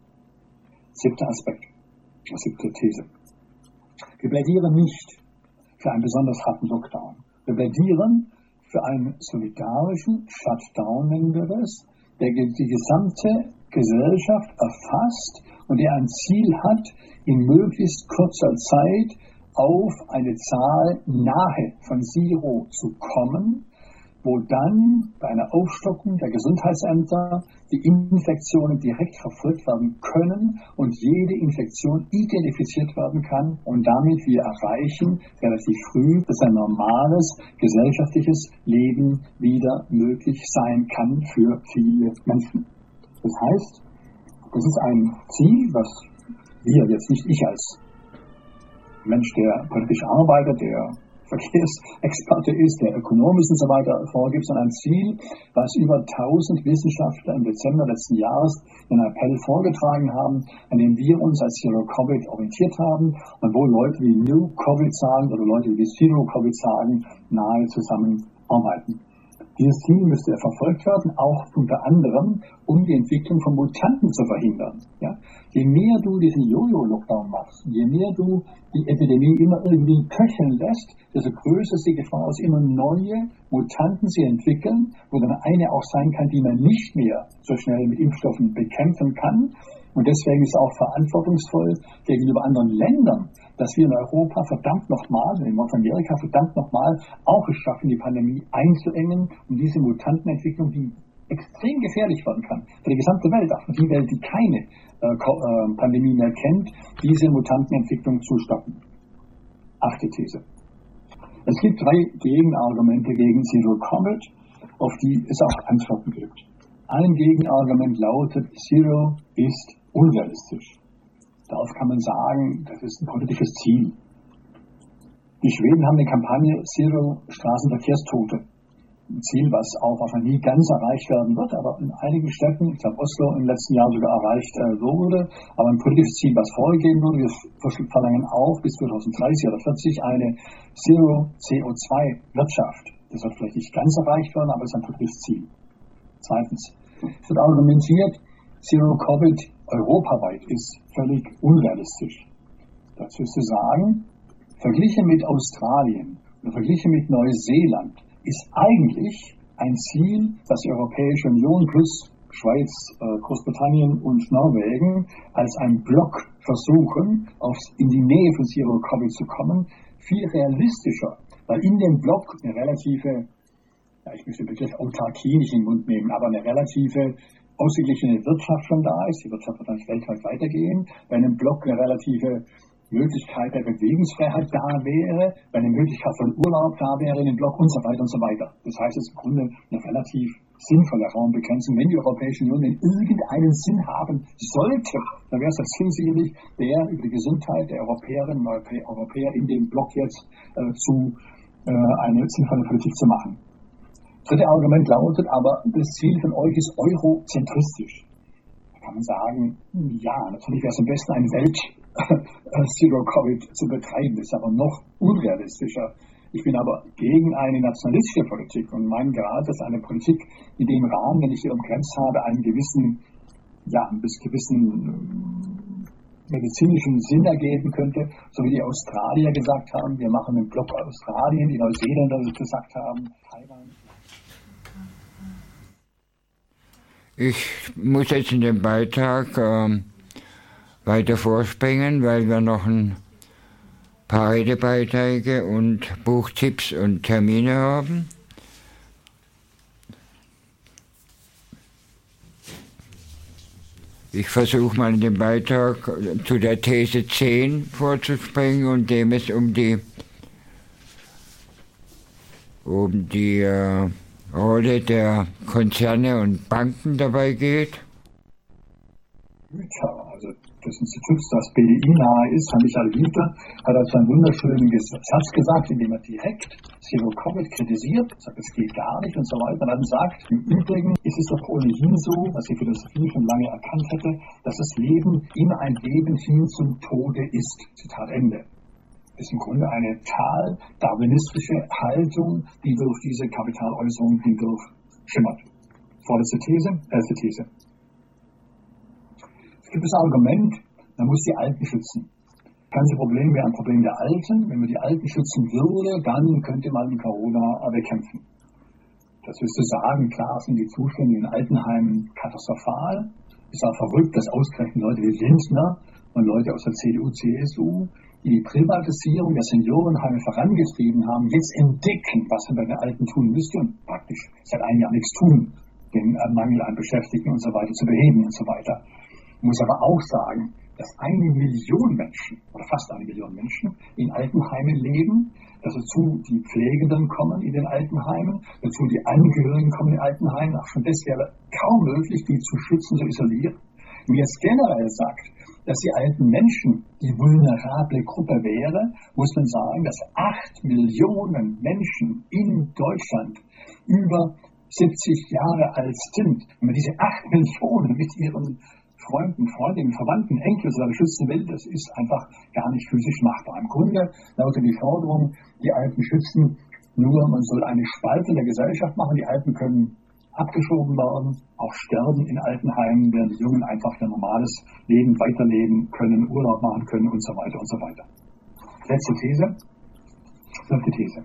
7. Aspekt, 7. These. Wir plädieren nicht für einen besonders harten Lockdown. Wir plädieren für einen solidarischen Shutdown, nennen wir das, der die gesamte Gesellschaft erfasst und der ein Ziel hat, in möglichst kurzer Zeit auf eine Zahl nahe von Zero zu kommen, wo dann bei einer Aufstockung der Gesundheitsämter die Infektionen direkt verfolgt werden können und jede Infektion identifiziert werden kann und damit wir erreichen relativ früh, dass ein normales gesellschaftliches Leben wieder möglich sein kann für viele Menschen. Das heißt, das ist ein Ziel, was wir jetzt nicht ich als Mensch, der politisch arbeitet, der Verkehrsexperte ist, der ökonomisch und so weiter vorgibt, sondern ein Ziel, was über 1000 Wissenschaftler im Dezember letzten Jahres in einem Appell vorgetragen haben, an dem wir uns als Zero Covid orientiert haben und wo Leute wie New Covid sagen oder Leute wie Zero Covid sagen, nahe zusammenarbeiten. Dieses Ziel müsste verfolgt werden, auch unter anderem, um die Entwicklung von Mutanten zu verhindern. Ja? Je mehr du diesen Jojo-Lockdown machst, je mehr du die Epidemie immer irgendwie köcheln lässt, desto größer ist die Gefahr, dass immer neue Mutanten sie entwickeln, wo dann eine auch sein kann, die man nicht mehr so schnell mit Impfstoffen bekämpfen kann. Und deswegen ist es auch verantwortungsvoll gegenüber anderen Ländern, dass wir in Europa verdammt nochmal, in Nordamerika verdammt nochmal auch es schaffen, die Pandemie einzuengen und diese Mutantenentwicklung, die extrem gefährlich werden kann, für die gesamte Welt, auch für die Welt, die keine Pandemie mehr kennt, diese Mutantenentwicklung zu stoppen. 8. These. Es gibt 3 Gegenargumente gegen Zero Covid, auf die es auch Antworten gibt. Ein Gegenargument lautet, Zero ist unrealistisch. Darauf kann man sagen, das ist ein politisches Ziel. Die Schweden haben eine Kampagne Zero Straßenverkehrstote. Ein Ziel, was auch wahrscheinlich nie ganz erreicht werden wird, aber in einigen Städten, ich glaube Oslo im letzten Jahr sogar erreicht wurde, aber ein politisches Ziel, was vorgegeben wurde. Wir verlangen auch bis 2030 oder 40 eine Zero CO2-Wirtschaft. Das wird vielleicht nicht ganz erreicht werden, aber es ist ein politisches Ziel. Zweitens, es wird argumentiert, Zero Covid europaweit ist völlig unrealistisch. Dazu ist zu sagen, verglichen mit Australien oder verglichen mit Neuseeland ist eigentlich ein Ziel, das die Europäische Union plus Schweiz, Großbritannien und Norwegen als ein Block versuchen, in die Nähe von Zero Covid zu kommen, viel realistischer, weil in dem Block eine relative, ich möchte den Begriff Autarkie nicht in den Mund nehmen, aber eine relative ausgeglichene Wirtschaft schon da ist. Die Wirtschaft wird dann weltweit weitergehen. Bei einem Block eine relative Möglichkeit der Bewegungsfreiheit da wäre, bei einer Möglichkeit von Urlaub da wäre in dem Block und so weiter und so weiter. Das heißt, es ist im Grunde eine relativ sinnvolle Raumbegrenzung. Wenn die Europäische Union irgendeinen Sinn haben sollte, dann wäre es das Ziel sicherlich, der über die Gesundheit der Europäerinnen und Europäer in dem Block jetzt eine sinnvolle Politik zu machen. Das 3. Argument lautet aber, das Ziel von euch ist eurozentristisch. Da kann man sagen, ja, natürlich wäre es am besten, eine Welt Zero Covid zu betreiben, ist aber noch unrealistischer. Ich bin aber gegen eine nationalistische Politik und meine gerade, dass eine Politik in dem Rahmen, wenn ich sie umgrenzt habe, einen gewissen medizinischen Sinn ergeben könnte, so wie die Australier gesagt haben, wir machen einen Block Australien, die Neuseeländer gesagt haben, Taiwan. Ich muss jetzt in den Beitrag weiter vorspringen, weil wir noch ein paar Redebeiträge und Buchtipps und Termine haben. Ich versuche mal in dem Beitrag zu der These 10 vorzuspringen, und dem es um die Rolle der Konzerne und Banken dabei geht. Ja, also das Institut, das BDI nahe ist, Michael Wiefter, hat also einen wunderschönen Satz gesagt, in dem er direkt Zero Covid kritisiert, sagt, es geht gar nicht und so weiter. Und dann sagt, im Übrigen ist es doch ohnehin so, was die Philosophie schon lange erkannt hätte, dass das Leben immer ein Leben hin zum Tode ist. Zitat Ende. Das ist im Grunde eine darwinistische Haltung, die durch diese Kapitaläußerung hindurch schimmert. Vorletzte These, erste These. Es gibt das Argument, man muss die Alten schützen. Das ganze Problem wäre ein Problem der Alten. Wenn man die Alten schützen würde, dann könnte man Corona bekämpfen. Das ist zu sagen, klar sind die Zustände in Altenheimen katastrophal. Es ist auch verrückt, dass ausgerechnet Leute wie Lindner und Leute aus der CDU, CSU, die Privatisierung der Seniorenheime vorangetrieben haben, jetzt entdecken, was man bei den Alten tun müsste und praktisch seit einem Jahr nichts tun, den Mangel an Beschäftigten und so weiter zu beheben und so weiter. Ich muss aber auch sagen, dass 1 Million Menschen, oder fast 1 Million Menschen, in Altenheimen leben, dass dazu die Pflegenden kommen in den Altenheimen, dazu die Angehörigen kommen in den Altenheimen. Auch schon das wäre kaum möglich, die zu schützen, zu isolieren. Wenn jetzt generell sagt, dass die alten Menschen die vulnerable Gruppe wäre, muss man sagen, dass 8 Millionen Menschen in Deutschland über 70 Jahre alt sind. Wenn man diese 8 Millionen mit ihren Freunden, Freundinnen, Verwandten, Enkel schützen will, das ist einfach gar nicht physisch machbar. Im Grunde lautet die Forderung, die Alten schützen, nur man soll eine Spalte in der Gesellschaft machen, die Alten können abgeschoben werden, auch sterben in Altenheimen, während die Jungen einfach ihr normales Leben weiterleben können, Urlaub machen können und so weiter und so weiter. Letzte These, 5. These.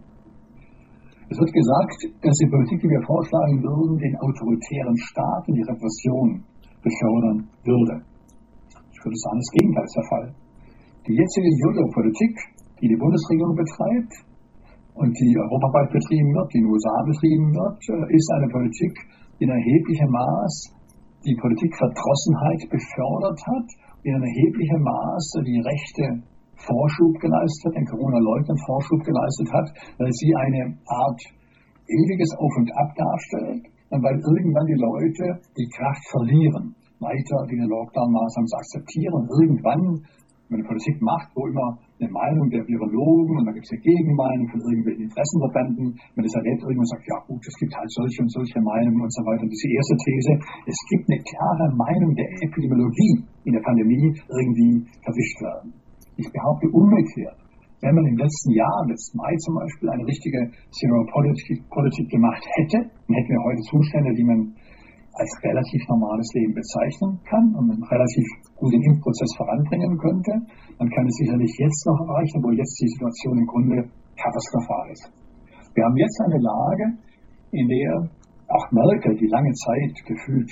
Es wird gesagt, dass die Politik, die wir vorschlagen würden, den autoritären Staaten die Repression befördern würde. Ich würde sagen, das Gegenteil ist der Fall. Die jetzige Jojo-Politik, die die Bundesregierung betreibt und die europaweit betrieben wird, die in den USA betrieben wird, ist eine Politik, die in erheblichem Maß die Politikverdrossenheit befördert hat, in erheblichem Maß die Rechte Vorschub geleistet hat, den Corona-Leugnern Vorschub geleistet hat, weil sie eine Art ewiges Auf und Ab darstellt. Und weil irgendwann die Leute die Kraft verlieren, weiter diese Lockdown-Maßnahmen zu akzeptieren. Und irgendwann, wenn man eine Politik macht, wo immer eine Meinung der Virologen, und da gibt es eine Gegenmeinung von irgendwelchen Interessenverbänden, man das erlebt, irgendwann sagt, ja gut, es gibt halt solche und solche Meinungen und so weiter. Und diese erste These, es gibt eine klare Meinung der Epidemiologie in der Pandemie irgendwie verwischt werden. Ich behaupte umgekehrt. Wenn man im letzten Jahr, im letzten Mai zum Beispiel, eine richtige Zero-Politik gemacht hätte, dann hätten wir heute Zustände, die man als relativ normales Leben bezeichnen kann und man relativ gut den Impfprozess voranbringen könnte, dann kann es sicherlich jetzt noch erreichen, obwohl jetzt die Situation im Grunde katastrophal ist. Wir haben jetzt eine Lage, in der auch Merkel, die lange Zeit gefühlt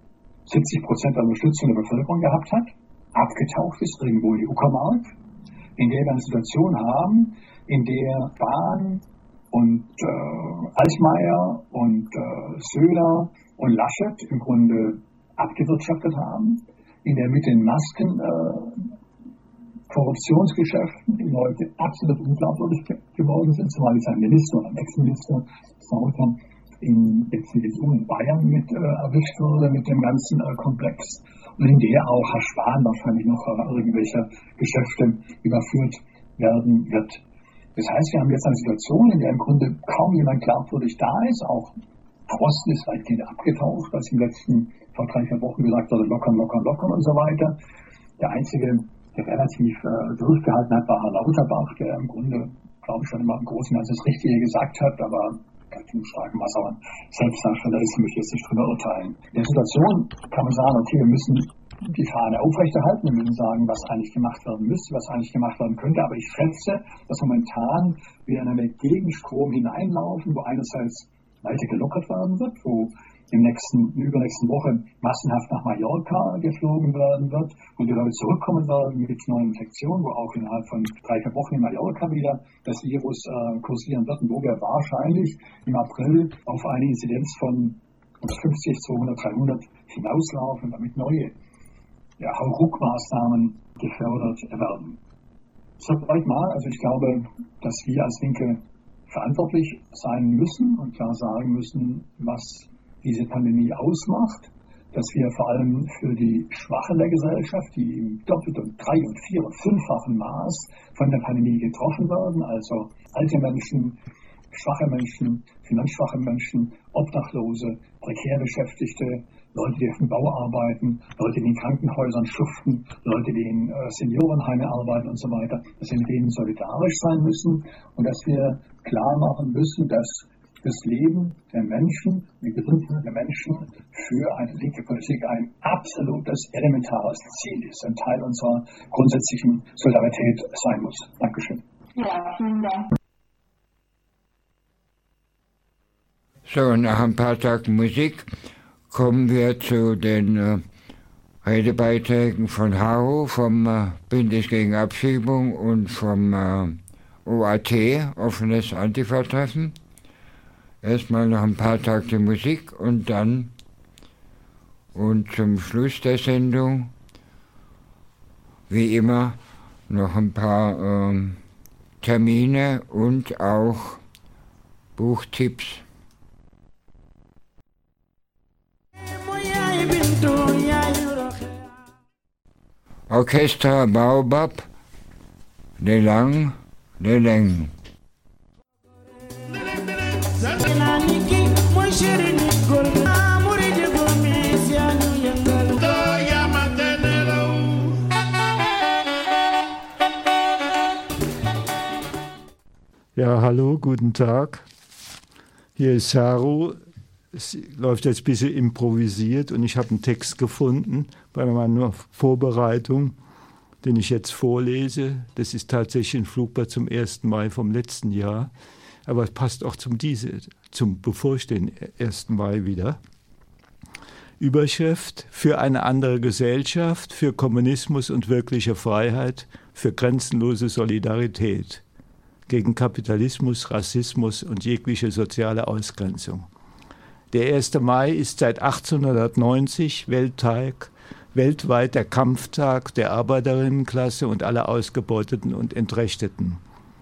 70% der Unterstützung der Bevölkerung gehabt hat, abgetaucht ist irgendwo in die Uckermark, in der wir eine Situation haben, in der Bahn und Altmaier und Söder und Laschet im Grunde abgewirtschaftet haben, in der mit den Masken Korruptionsgeschäften die Leute absolut unglaubwürdig geworden sind, zumal jetzt ein Minister oder ein Ex-Minister jetzt in Bayern mit erwischt wurde mit dem ganzen Komplex. Und in der auch Herr Spahn wahrscheinlich noch irgendwelche Geschäfte überführt werden wird. Das heißt, wir haben jetzt eine Situation, in der im Grunde kaum jemand glaubwürdig da ist. Auch Drosten ist weitgehend abgetaucht, als vor 3-4 Wochen gesagt wurde, lockern und so weiter. Der Einzige, der relativ durchgehalten hat, war Herr Lauterbach, der im Grunde, glaube ich, schon immer im Großen und Ganzen das Richtige gesagt hat, aber kann ich nicht sagen, was aber Selbstdarsteller ist, möchte ich jetzt nicht drüber urteilen. In der Situation kann man sagen, okay, wir müssen die Fahne aufrechterhalten, wir müssen sagen, was eigentlich gemacht werden müsste, was eigentlich gemacht werden könnte, aber ich schätze, dass momentan wir in einen Gegenstrom hineinlaufen, wo einerseits weiter gelockert werden wird, wo in der übernächsten Woche massenhaft nach Mallorca geflogen werden wird, wo die Leute zurückkommen werden mit neuen Infektionen, wo auch innerhalb von 3-4 Wochen in Mallorca wieder das Virus kursieren wird und wo wir wahrscheinlich im April auf eine Inzidenz von 50, 200, 300 hinauslaufen, damit neue Hauruck-Maßnahmen gefördert werden. Soweit mal, also ich glaube, dass wir als Linke verantwortlich sein müssen und klar sagen müssen, was diese Pandemie ausmacht, dass wir vor allem für die Schwachen der Gesellschaft, die im doppelten und 3- und 4- und 5-fachen Maß von der Pandemie getroffen werden, also alte Menschen, schwache Menschen, finanzschwache Menschen, Obdachlose, prekär Beschäftigte, Leute, die auf dem Bau arbeiten, Leute, die in Krankenhäusern schuften, Leute, die in Seniorenheimen arbeiten und so weiter, dass wir mit denen solidarisch sein müssen und dass wir klar machen müssen, dass das Leben der Menschen, die Gesundheit der Menschen für eine linke Politik ein absolutes, elementares Ziel ist, ein Teil unserer grundsätzlichen Solidarität sein muss. Dankeschön. Ja, vielen Dank. So, nach ein paar Tagen Musik kommen wir zu den Redebeiträgen von HARU, vom Bündnis gegen Abschiebung und vom OAT, offenes Antifa-Treffen. Erstmal noch ein paar Takte Musik und dann und zum Schluss der Sendung, wie immer, noch ein paar Termine und auch Buchtipps. Orchester Baobab, Le Lang, Le Leng. Ja, hallo, guten Tag. Hier ist Haru. Es läuft jetzt ein bisschen improvisiert und ich habe einen Text gefunden bei meiner Vorbereitung, den ich jetzt vorlese. Das ist tatsächlich ein Flugblatt zum 1. Mai vom letzten Jahr, aber es passt auch zum bevorstehenden 1. Mai wieder. Überschrift: Für eine andere Gesellschaft, für Kommunismus und wirkliche Freiheit, für grenzenlose Solidarität, gegen Kapitalismus, Rassismus und jegliche soziale Ausgrenzung. Der 1. Mai ist seit 1890 weltweit der Kampftag der Arbeiterinnenklasse und aller Ausgebeuteten und Entrechteten.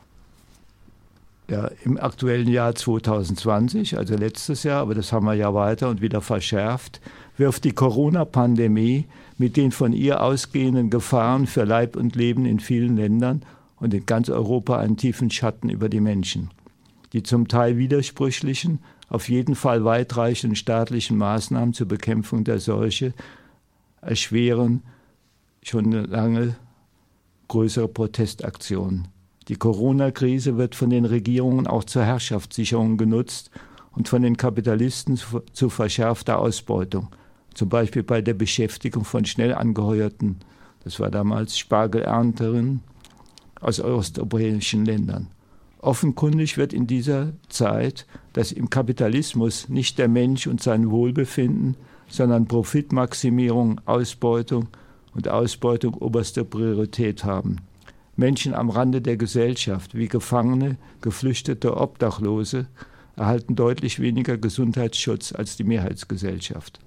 Ja, im aktuellen Jahr 2020, also letztes Jahr, aber das haben wir ja weiter und wieder verschärft, wirft die Corona-Pandemie mit den von ihr ausgehenden Gefahren für Leib und Leben in vielen Ländern und in ganz Europa einen tiefen Schatten über die Menschen. Die zum Teil widersprüchlichen, auf jeden Fall weitreichenden staatlichen Maßnahmen zur Bekämpfung der Seuche erschweren schon eine lange größere Protestaktionen. Die Corona-Krise wird von den Regierungen auch zur Herrschaftssicherung genutzt und von den Kapitalisten zu verschärfter Ausbeutung, zum Beispiel bei der Beschäftigung von schnell angeheuerten, das war damals Spargelernterinnen, aus osteuropäischen Ländern. Offenkundig wird in dieser Zeit, dass im Kapitalismus nicht der Mensch und sein Wohlbefinden, sondern Profitmaximierung, Ausbeutung und Ausbeutung oberste Priorität haben. Menschen am Rande der Gesellschaft, wie Gefangene, Geflüchtete, Obdachlose, erhalten deutlich weniger Gesundheitsschutz als die Mehrheitsgesellschaft.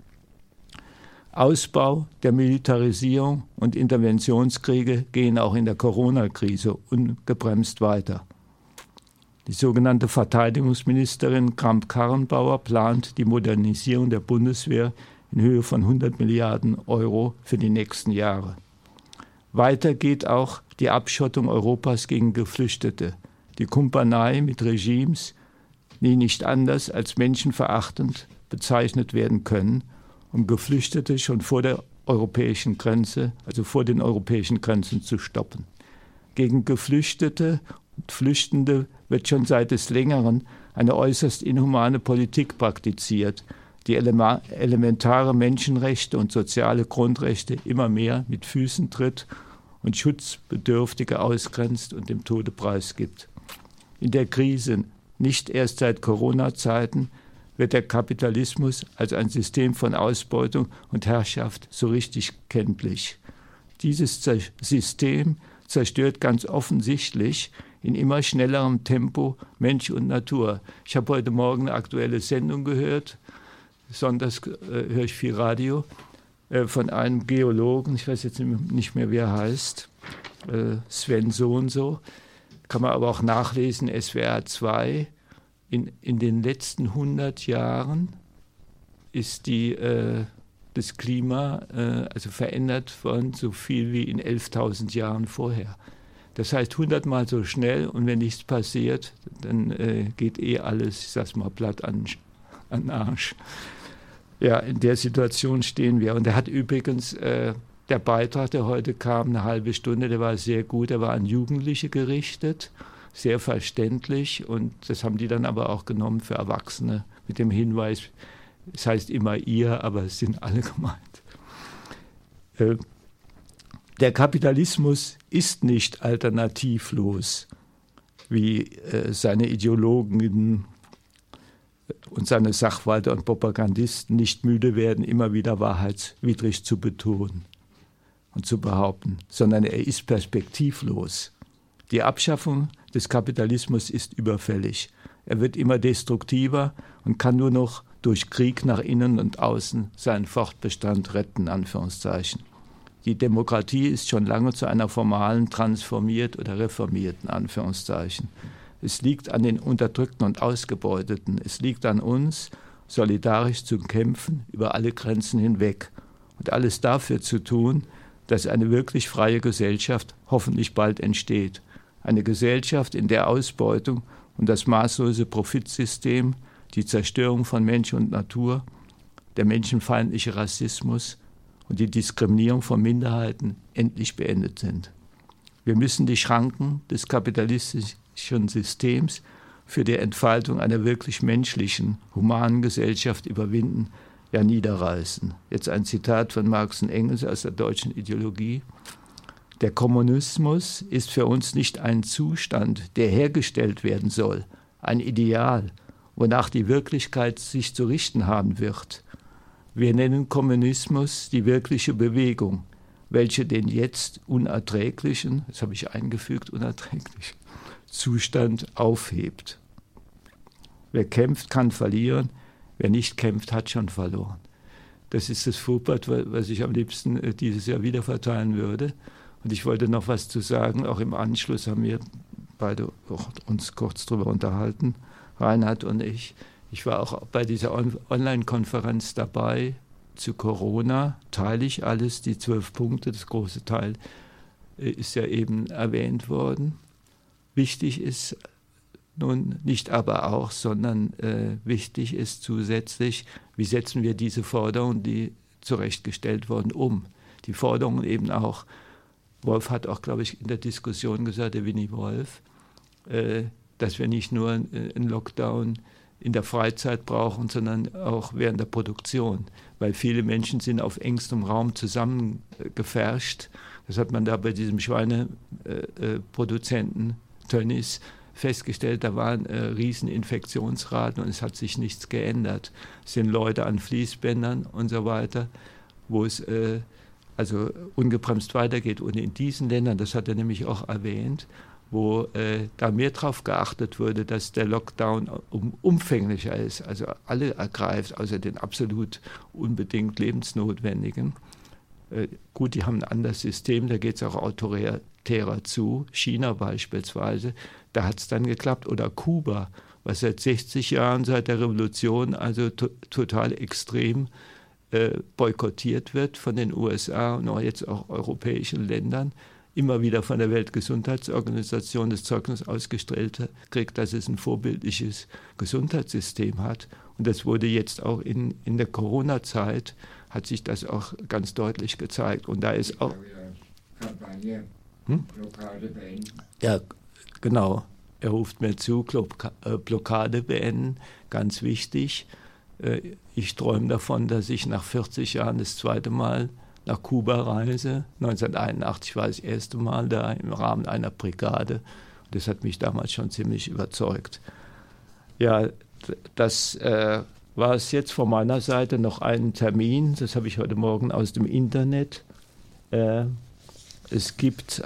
Ausbau der Militarisierung und Interventionskriege gehen auch in der Corona-Krise ungebremst weiter. Die sogenannte Verteidigungsministerin Kramp-Karrenbauer plant die Modernisierung der Bundeswehr in Höhe von 100 Milliarden Euro für die nächsten Jahre. Weiter geht auch die Abschottung Europas gegen Geflüchtete, die Kumpanei mit Regimes, die nicht anders als menschenverachtend bezeichnet werden können, um Geflüchtete schon vor der europäischen Grenze, also vor den europäischen Grenzen zu stoppen. Gegen Geflüchtete und Flüchtende wird schon seit des Längeren eine äußerst inhumane Politik praktiziert, die elementare Menschenrechte und soziale Grundrechte immer mehr mit Füßen tritt und Schutzbedürftige ausgrenzt und dem Tode preisgibt. In der Krise, nicht erst seit Corona-Zeiten, wird der Kapitalismus als ein System von Ausbeutung und Herrschaft so richtig kenntlich. Dieses System zerstört ganz offensichtlich in immer schnellerem Tempo Mensch und Natur. Ich habe heute Morgen eine aktuelle Sendung gehört, sonntags höre ich viel Radio, von einem Geologen, ich weiß jetzt nicht mehr, wie er heißt, Sven so und so, kann man aber auch nachlesen, SWR 2, in den letzten 100 Jahren ist das Klima also verändert worden, so viel wie in 11.000 Jahren vorher. Das heißt 100-mal so schnell und wenn nichts passiert, dann geht alles, ich sag's mal platt, an den Arsch. Ja, in der Situation stehen wir. Und er hat übrigens, der Beitrag, der heute kam, eine halbe Stunde, der war sehr gut, der war an Jugendliche gerichtet, sehr verständlich und das haben die dann aber auch genommen für Erwachsene mit dem Hinweis, es heißt immer ihr, aber es sind alle gemeint. Der Kapitalismus ist nicht alternativlos, wie seine Ideologen und seine Sachwalter und Propagandisten nicht müde werden, immer wieder wahrheitswidrig zu betonen. und zu behaupten, sondern er ist perspektivlos. Die Abschaffung des Kapitalismus ist überfällig. Er wird immer destruktiver und kann nur noch durch Krieg nach innen und außen seinen Fortbestand retten, Anführungszeichen. Die Demokratie ist schon lange zu einer formalen, transformiert oder reformierten, Anführungszeichen. Es liegt an den Unterdrückten und Ausgebeuteten. Es liegt an uns, solidarisch zu kämpfen, über alle Grenzen hinweg und alles dafür zu tun, dass eine wirklich freie Gesellschaft hoffentlich bald entsteht. Eine Gesellschaft, in der Ausbeutung und das maßlose Profitsystem, die Zerstörung von Mensch und Natur, der menschenfeindliche Rassismus und die Diskriminierung von Minderheiten endlich beendet sind. Wir müssen die Schranken des kapitalistischen Systems für die Entfaltung einer wirklich menschlichen, humanen Gesellschaft überwinden, ja niederreißen. Jetzt ein Zitat von Marx und Engels aus der deutschen Ideologie. Der Kommunismus ist für uns nicht ein Zustand, der hergestellt werden soll, ein Ideal, wonach die Wirklichkeit sich zu richten haben wird. Wir nennen Kommunismus die wirkliche Bewegung, welche den jetzt unerträglichen, das habe ich eingefügt, unerträglichen Zustand aufhebt. Wer kämpft, kann verlieren, wer nicht kämpft, hat schon verloren. Das ist das Fuhrpark, was ich am liebsten dieses Jahr wieder verteilen würde. Und ich wollte noch was zu sagen, auch im Anschluss haben wir beide uns kurz darüber unterhalten, Reinhard und ich. Ich war auch bei dieser Online-Konferenz dabei zu Corona, teile ich alles, die 12 Punkte, das große Teil ist ja eben erwähnt worden. Wichtig ist nun nicht aber auch, sondern wichtig ist zusätzlich, wie setzen wir diese Forderungen, die zurechtgestellt wurden, um. Die Forderungen eben auch, Wolf hat auch, glaube ich, in der Diskussion gesagt, der Winnie Wolf, dass wir nicht nur einen Lockdown in der Freizeit brauchen, sondern auch während der Produktion, weil viele Menschen sind auf engstem Raum zusammengepfercht. Das hat man da bei diesem Schweineproduzenten Tönnies festgestellt, da waren riesen Infektionsraten und es hat sich nichts geändert. Es sind Leute an Fließbändern und so weiter, wo es also ungebremst weitergeht. Und in diesen Ländern, das hat er nämlich auch erwähnt, wo da mehr darauf geachtet wurde, dass der Lockdown umfänglicher ist, also alle ergreift, außer den absolut unbedingt Lebensnotwendigen. Gut, die haben ein anderes System, da geht es auch autoritärer zu, China beispielsweise, da hat es dann geklappt. Oder Kuba, was seit 60 Jahren, seit der Revolution, also total extrem boykottiert wird von den USA und auch jetzt auch europäischen Ländern, immer wieder von der Weltgesundheitsorganisation das Zeugnis ausgestellt kriegt, dass es ein vorbildliches Gesundheitssystem hat. Und das wurde jetzt auch in der Corona-Zeit, hat sich das auch ganz deutlich gezeigt. Und da ist auch... Kampagne, Blockade beenden. Ja, genau. Er ruft mir zu, Blockade beenden, ganz wichtig. Ich träume davon, dass ich nach 40 Jahren das zweite Mal nach Kuba reise. 1981 war das erste Mal da im Rahmen einer Brigade. Das hat mich damals schon ziemlich überzeugt. Ja, das war es jetzt von meiner Seite. Noch einen Termin, das habe ich heute Morgen aus dem Internet. Es gibt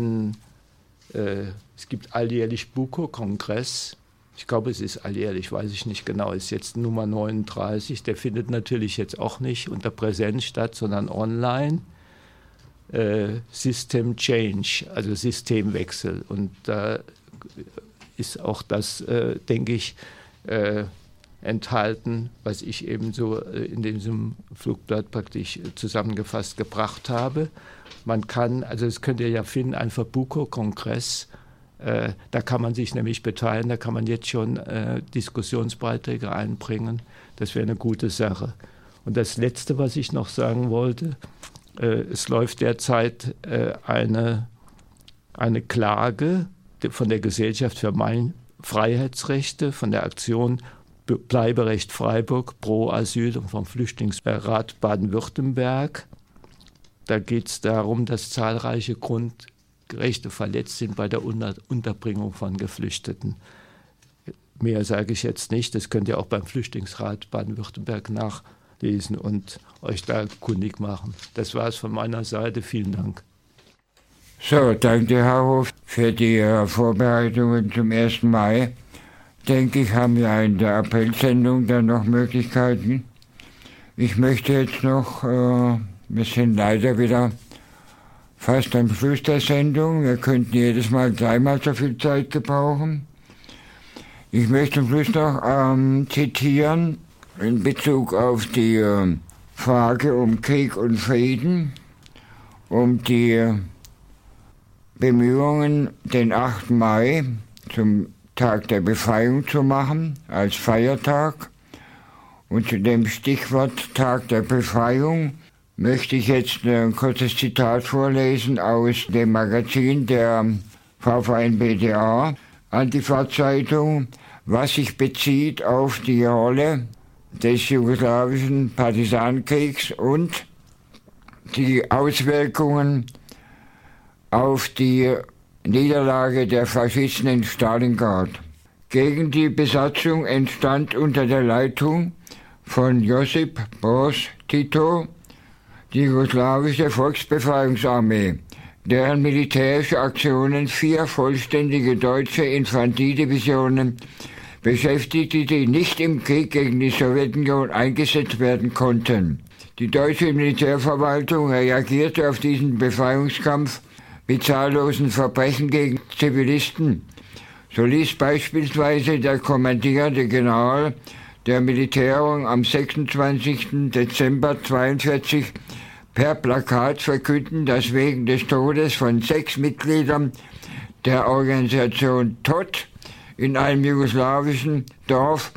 alljährlich BUKO-Kongress. Ich glaube, es ist alljährlich, weiß ich nicht genau, ist jetzt Nummer 39. Der findet natürlich jetzt auch nicht unter Präsenz statt, sondern online. System Change, also Systemwechsel. Und da ist auch das, denke ich, enthalten, was ich eben so in diesem Flugblatt praktisch zusammengefasst gebracht habe. Man kann, also das könnt ihr ja finden, einfach BUKO-Kongress. Da kann man sich nämlich beteiligen, da kann man jetzt schon Diskussionsbeiträge einbringen. Das wäre eine gute Sache. Und das Letzte, was ich noch sagen wollte, es läuft derzeit eine Klage von der Gesellschaft für Freiheitsrechte, von der Aktion Bleiberecht Freiburg pro Asyl und vom Flüchtlingsrat Baden-Württemberg. Da geht es darum, dass zahlreiche Grundrechte verletzt sind bei der Unterbringung von Geflüchteten. Mehr sage ich jetzt nicht, das könnt ihr auch beim Flüchtlingsrat Baden-Württemberg lesen und euch da kundig machen. Das war es von meiner Seite. Vielen Dank. So, danke, Herr Hof, für die Vorbereitungen zum 1. Mai. Denke ich, haben wir in der Appellsendung dann noch Möglichkeiten. Ich möchte jetzt noch, wir sind leider wieder fast am Schluss der Sendung. Wir könnten jedes Mal 3-mal so viel Zeit gebrauchen. Ich möchte zum Schluss noch zitieren in Bezug auf die Frage um Krieg und Frieden, um die Bemühungen, den 8. Mai zum Tag der Befreiung zu machen, als Feiertag. Und zu dem Stichwort Tag der Befreiung möchte ich jetzt ein kurzes Zitat vorlesen aus dem Magazin der VVN-BDA, Antifa-Zeitung, was sich bezieht auf die Rolle des jugoslawischen Partisanenkriegs und die Auswirkungen auf die Niederlage der Faschisten in Stalingrad. Gegen die Besatzung entstand unter der Leitung von Josip Broz Tito die jugoslawische Volksbefreiungsarmee, deren militärische Aktionen 4 vollständige deutsche Infanteriedivisionen beschäftigte, die nicht im Krieg gegen die Sowjetunion eingesetzt werden konnten. Die deutsche Militärverwaltung reagierte auf diesen Befreiungskampf mit zahllosen Verbrechen gegen Zivilisten. So ließ beispielsweise der kommandierende General der Militärung am 26. Dezember 1942 per Plakat verkünden, dass wegen des Todes von 6 Mitgliedern der Organisation TOT in einem jugoslawischen Dorf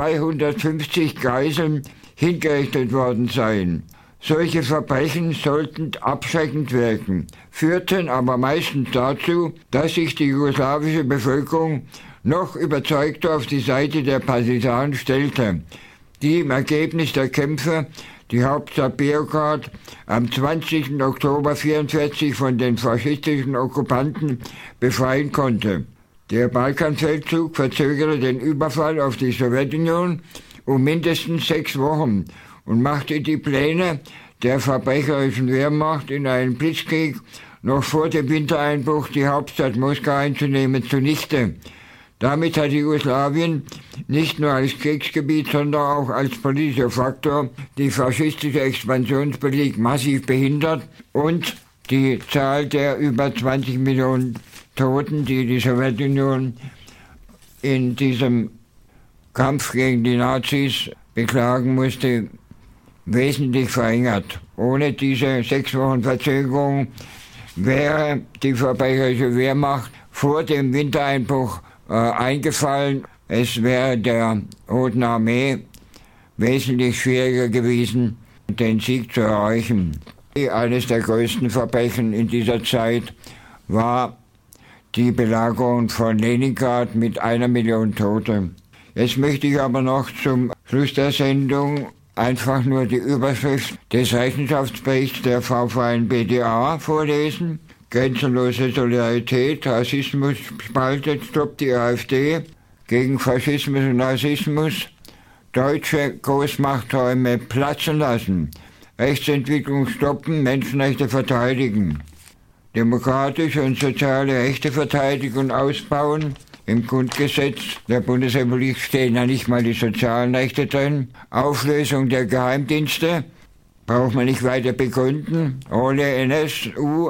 250 Geiseln hingerichtet worden seien. Solche Verbrechen sollten abschreckend wirken, führten aber meistens dazu, dass sich die jugoslawische Bevölkerung noch überzeugter auf die Seite der Partisanen stellte, die im Ergebnis der Kämpfe die Hauptstadt Beograd am 20. Oktober 1944 von den faschistischen Okkupanten befreien konnte. Der Balkanfeldzug verzögerte den Überfall auf die Sowjetunion um mindestens 6 Wochen und machte die Pläne der verbrecherischen Wehrmacht in einen Blitzkrieg noch vor dem Wintereinbruch die Hauptstadt Moskau einzunehmen zunichte. Damit hat Jugoslawien nicht nur als Kriegsgebiet, sondern auch als politischer Faktor die faschistische Expansionspolitik massiv behindert und die Zahl der über 20 Millionen Toten, die die Sowjetunion in diesem Kampf gegen die Nazis beklagen musste, wesentlich verringert. Ohne diese 6 Wochen Verzögerung wäre die verbrecherische Wehrmacht vor dem Wintereinbruch eingefallen. Es wäre der Roten Armee wesentlich schwieriger gewesen, den Sieg zu erreichen. Eines der größten Verbrechen in dieser Zeit war die Belagerung von Leningrad mit 1 Million Tote. Jetzt möchte ich aber noch zum Schluss der Sendung einfach nur die Überschrift des Rechenschaftsberichts der VVN-BDA vorlesen. Grenzenlose Solidarität, Rassismus spaltet, stoppt die AfD, gegen Faschismus und Rassismus, deutsche Großmachtträume platzen lassen, Rechtsentwicklung stoppen, Menschenrechte verteidigen, demokratische und soziale Rechte verteidigen und ausbauen. Im Grundgesetz der Bundesrepublik stehen ja nicht mal die sozialen Rechte drin. Auflösung der Geheimdienste, braucht man nicht weiter begründen. Rolle NSU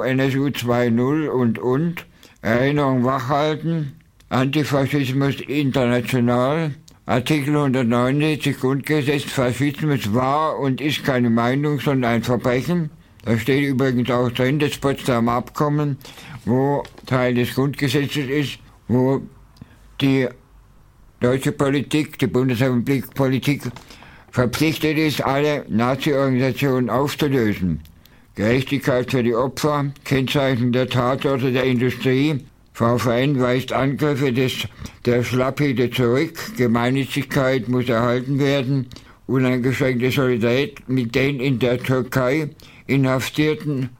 2.0 und. Erinnerung wachhalten. Antifaschismus international. Artikel 179 Grundgesetz, Faschismus war und ist keine Meinung, sondern ein Verbrechen. Da steht übrigens auch drin, das Potsdamer Abkommen, wo Teil des Grundgesetzes ist, wo die deutsche Politik, die Bundesrepublik-Politik verpflichtet ist, alle Nazi-Organisationen aufzulösen. Gerechtigkeit für die Opfer, Kennzeichen der Tatorte der Industrie. VVN weist Angriffe der Schlapphede zurück. Gemeinnützigkeit muss erhalten werden. Uneingeschränkte Solidarität mit den in der Türkei inhaftierten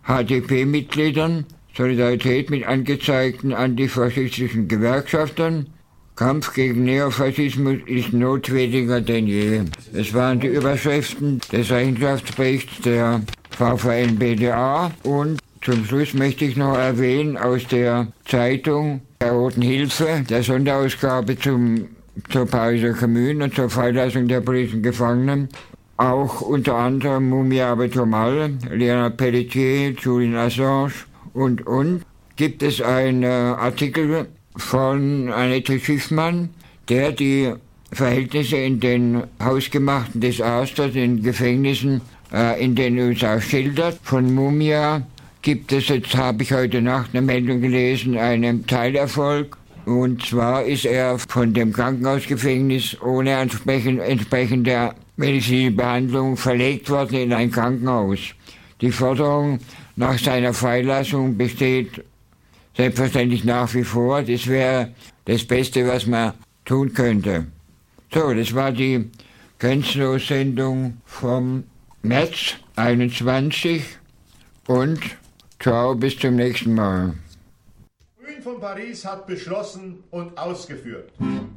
HDP-Mitgliedern. Solidarität mit angezeigten antifaschistischen Gewerkschaftern. Kampf gegen Neofaschismus ist notwendiger denn je. Es waren die Überschriften des Rechenschaftsberichts der VVN-BDA und zum Schluss möchte ich noch erwähnen aus der Zeitung der Roten Hilfe, der Sonderausgabe zur Pariser Kommune und zur Freilassung der politischen Gefangenen, auch unter anderem Mumia Abu-Jamal, Leonard Pelletier, Julian Assange und, gibt es einen Artikel von Annette Schiffmann, der die Verhältnisse in den hausgemachten Desasters, in Gefängnissen in den USA schildert. Von Mumia gibt es, jetzt habe ich heute Nacht eine Meldung gelesen, einen Teilerfolg. Und zwar ist er von dem Krankenhausgefängnis ohne entsprechende medizinische Behandlung verlegt worden in ein Krankenhaus. Die Forderung nach seiner Freilassung besteht selbstverständlich nach wie vor. Das wäre das Beste, was man tun könnte. So, das war die Grenzenlos-Sendung vom März 21 und ciao, bis zum nächsten Mal. Grün von Paris hat beschlossen und ausgeführt.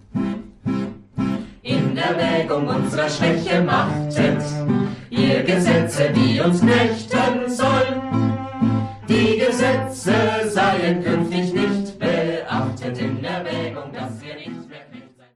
In Erwägung unserer Schwäche machtet ihr Gesetze, die uns knechten sollen.